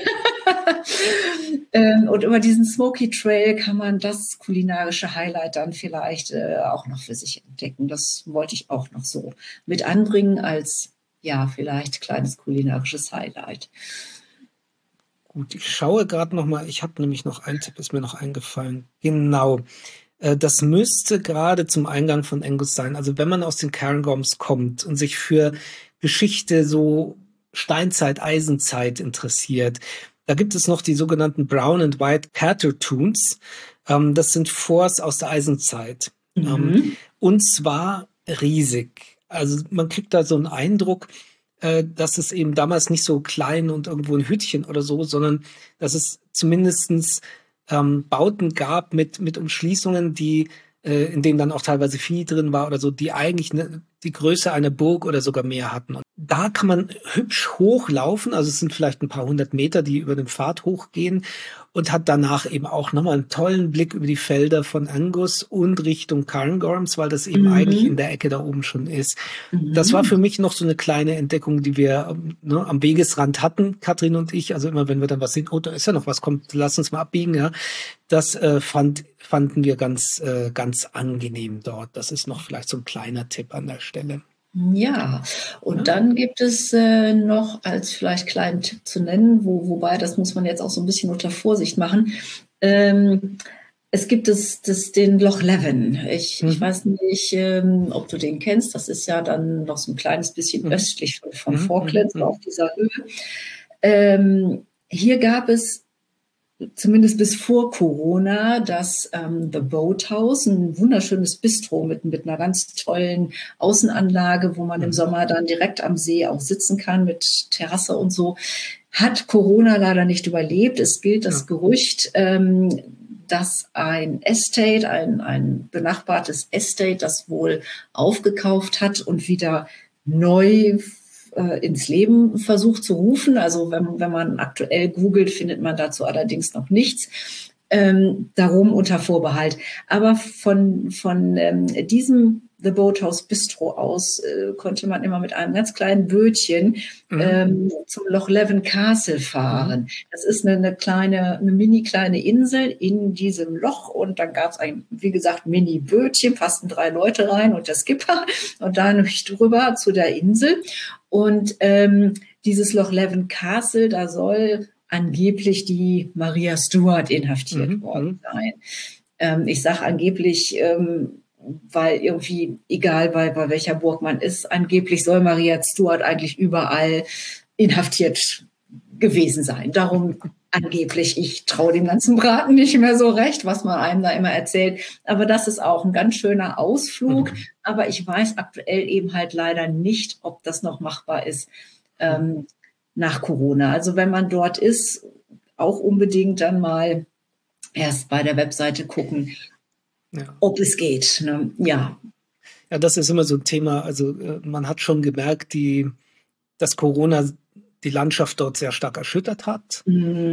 Und über diesen Smoky Trail kann man das kulinarische Highlight dann vielleicht auch noch für sich entdecken. Das wollte ich auch noch so mit anbringen als, ja, vielleicht kleines kulinarisches Highlight.
Gut, ich schaue gerade noch mal. Ich habe nämlich noch einen Tipp, ist mir noch eingefallen. Genau. Das müsste gerade zum Eingang von Angus sein. Also wenn man aus den Cairngorms kommt und sich für Geschichte so Steinzeit, Eisenzeit interessiert, da gibt es noch die sogenannten Brown and White Catertoons. Das sind Forts aus der Eisenzeit. Und zwar riesig. Also man kriegt da so einen Eindruck, dass es eben damals nicht so klein und irgendwo ein Hütchen oder so, sondern dass es zumindestens Bauten gab mit Umschließungen, die in denen dann auch teilweise Vieh drin war oder so, die eigentlich die Größe einer Burg oder sogar mehr hatten. Und da kann man hübsch hochlaufen, also es sind vielleicht ein paar 100 Meter, die über den Pfad hochgehen und hat danach eben auch nochmal einen tollen Blick über die Felder von Angus und Richtung Cairngorms, weil das eben eigentlich in der Ecke da oben schon ist. Das war für mich noch so eine kleine Entdeckung, die wir am Wegesrand hatten, Katrin und ich. Also immer, wenn wir dann was sehen, oh, da ist ja noch was, kommt, lass uns mal abbiegen. Ja, das fanden wir ganz angenehm dort. Das ist noch vielleicht so ein kleiner Tipp an der Stelle.
Ja, und dann gibt es noch als vielleicht kleinen Tipp zu nennen, wobei das muss man jetzt auch so ein bisschen unter Vorsicht machen. Es gibt den Loch Leven. Ich weiß nicht, ob du den kennst. Das ist ja dann noch so ein kleines bisschen östlich von Falklands auf dieser Höhe. Hier gab es zumindest bis vor Corona das The Boathouse, ein wunderschönes Bistro mit einer ganz tollen Außenanlage, wo man im Sommer dann direkt am See auch sitzen kann mit Terrasse und so. Hat Corona leider nicht überlebt. Es gilt das Gerücht, dass ein Estate, ein benachbartes Estate, das wohl aufgekauft hat und wieder neu ins Leben versucht zu rufen. Also wenn man aktuell googelt, findet man dazu allerdings noch nichts. Darum unter Vorbehalt. Aber von diesem The Boathouse Bistro aus konnte man immer mit einem ganz kleinen Bötchen zum Loch Leven Castle fahren. Das ist eine mini kleine Insel in diesem Loch und dann gab es ein, wie gesagt, Mini-Bötchen, passten 3 Leute rein und der Skipper und dann drüber zu der Insel. Und dieses Loch Leven Castle, da soll angeblich die Maria Stuart inhaftiert worden sein. Ich sage angeblich, weil irgendwie, egal bei welcher Burg man ist, angeblich soll Maria Stuart eigentlich überall inhaftiert gewesen sein. Darum angeblich, ich traue dem ganzen Braten nicht mehr so recht, was man einem da immer erzählt. Aber das ist auch ein ganz schöner Ausflug. Aber ich weiß aktuell eben halt leider nicht, ob das noch machbar ist nach Corona. Also wenn man dort ist, auch unbedingt dann mal erst bei der Webseite gucken, ob es geht. Ne? Ja.
Ja, das ist immer so ein Thema. Also man hat schon gemerkt, dass Corona die Landschaft dort sehr stark erschüttert hat.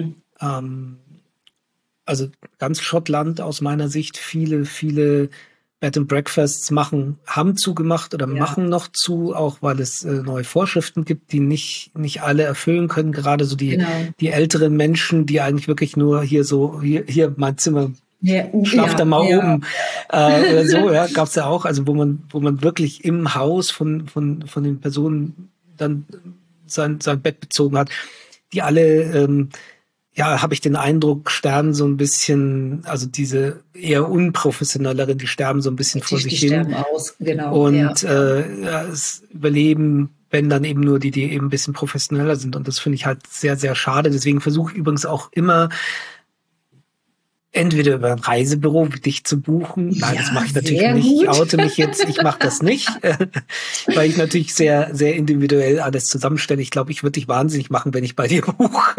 Also ganz Schottland aus meiner Sicht, viele Bed and Breakfasts haben zugemacht oder machen noch zu, auch weil es neue Vorschriften gibt, die nicht alle erfüllen können. Gerade so die älteren Menschen, die eigentlich wirklich nur hier mein Zimmer, schlaft da mal oben oder so, gab's ja auch. Also wo man wirklich im Haus von den Personen dann sein Bett bezogen hat, die alle habe ich den Eindruck, sterben so ein bisschen, also diese eher unprofessionelleren, die sterben so ein bisschen vor sich hin.
Sterben aus, genau.
Und es überleben, wenn dann eben nur die eben ein bisschen professioneller sind. Und das finde ich halt sehr, sehr schade. Deswegen versuche ich übrigens auch immer, entweder über ein Reisebüro wie dich zu buchen. Nein, das mache ich natürlich nicht. Ich oute mich jetzt, ich mache das nicht, weil ich natürlich sehr, sehr individuell alles zusammenstelle. Ich glaube, ich würde dich wahnsinnig machen, wenn ich bei dir buche.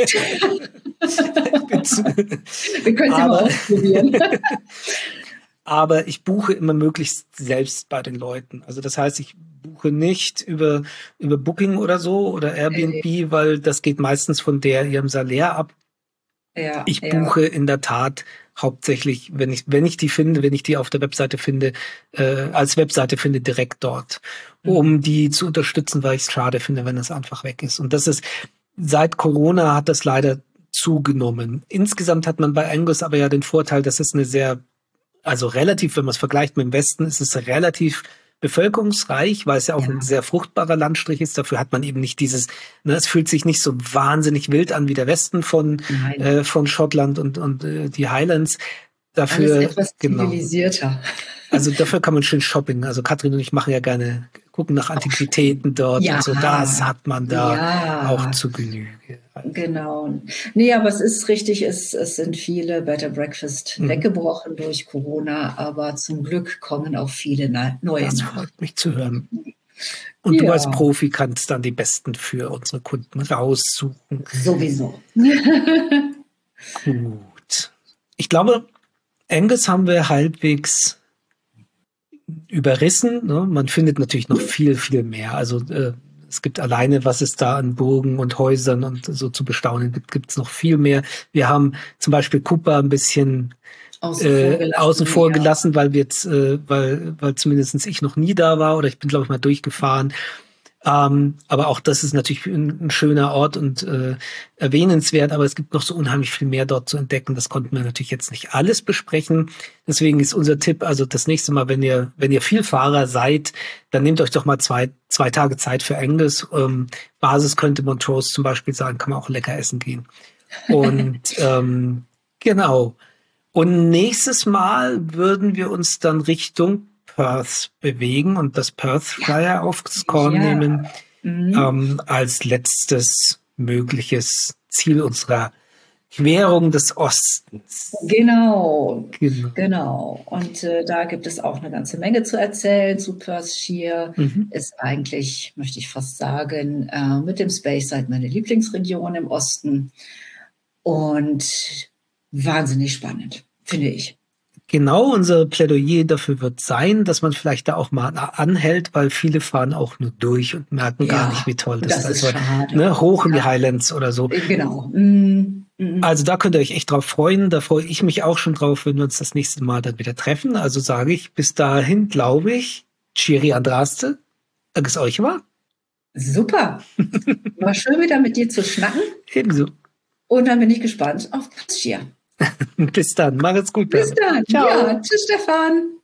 Wir können es ja mal ausprobieren.
Aber ich buche immer möglichst selbst bei den Leuten. Also das heißt, ich buche nicht über Booking oder so oder Airbnb, weil das geht meistens von ihrem Salär ab. Ja, ich buche in der Tat hauptsächlich, wenn ich die auf der Webseite finde, als Webseite finde, direkt dort, um die zu unterstützen, weil ich es schade finde, wenn es einfach weg ist. Und das ist, seit Corona hat das leider zugenommen. Insgesamt hat man bei Angus aber ja den Vorteil, dass es relativ, wenn man es vergleicht mit dem Westen, ist es relativ bevölkerungsreich, weil es ja auch ein sehr fruchtbarer Landstrich ist. Dafür hat man eben nicht es fühlt sich nicht so wahnsinnig wild an wie der Westen von Schottland und die Highlands. Dafür
alles etwas zivilisierter.
Also dafür kann man schön shopping. Also Katrin und ich machen ja gerne, gucken nach Antiquitäten dort und so. Das hat man da auch zu Genüge.
Genau. Nee, aber es ist richtig, es sind viele Bed and Breakfast weggebrochen durch Corona, aber zum Glück kommen auch viele neue
nach. Das freut mich zu hören. Und du als Profi kannst dann die besten für unsere Kunden raussuchen.
Sowieso.
Gut. Ich glaube, Angus haben wir halbwegs überrissen. Ne? Man findet natürlich noch viel, viel mehr. Also es gibt alleine, was es da an Burgen und Häusern und so zu bestaunen gibt es noch viel mehr. Wir haben zum Beispiel Cupar ein bisschen außen vor gelassen, weil wir jetzt, weil zumindest ich noch nie da war oder ich bin, glaube ich, mal durchgefahren. Aber auch das ist natürlich ein schöner Ort und erwähnenswert, aber es gibt noch so unheimlich viel mehr dort zu entdecken. Das konnten wir natürlich jetzt nicht alles besprechen. Deswegen ist unser Tipp, also das nächste Mal, wenn ihr Vielfahrer seid, dann nehmt euch doch mal zwei Tage Zeit für Angus. Basis könnte Montrose zum Beispiel sein, kann man auch lecker essen gehen. Und genau. Und nächstes Mal würden wir uns dann Richtung Perth bewegen und das Perth Flyer aufs Korn nehmen als letztes mögliches Ziel unserer Querung des Ostens.
Genau. Und da gibt es auch eine ganze Menge zu erzählen zu Perthshire. Ist eigentlich, möchte ich fast sagen, mit dem Speyside meine Lieblingsregion im Osten und wahnsinnig spannend, finde ich.
Genau, unser Plädoyer dafür wird sein, dass man vielleicht da auch mal anhält, weil viele fahren auch nur durch und merken gar nicht, wie toll das ist. Schade. Hoch in die Highlands oder so.
Genau.
Also da könnt ihr euch echt drauf freuen. Da freue ich mich auch schon drauf, wenn wir uns das nächste Mal dann wieder treffen. Also sage ich, bis dahin glaube ich, Cheery Andraste, es euch war.
Super. War schön wieder mit dir zu schnacken.
Ebenso.
Und dann bin ich gespannt auf Perthshire.
Bis dann. Mach es gut.
Bis dann.
Ciao.
Ja, tschüss, Stefan.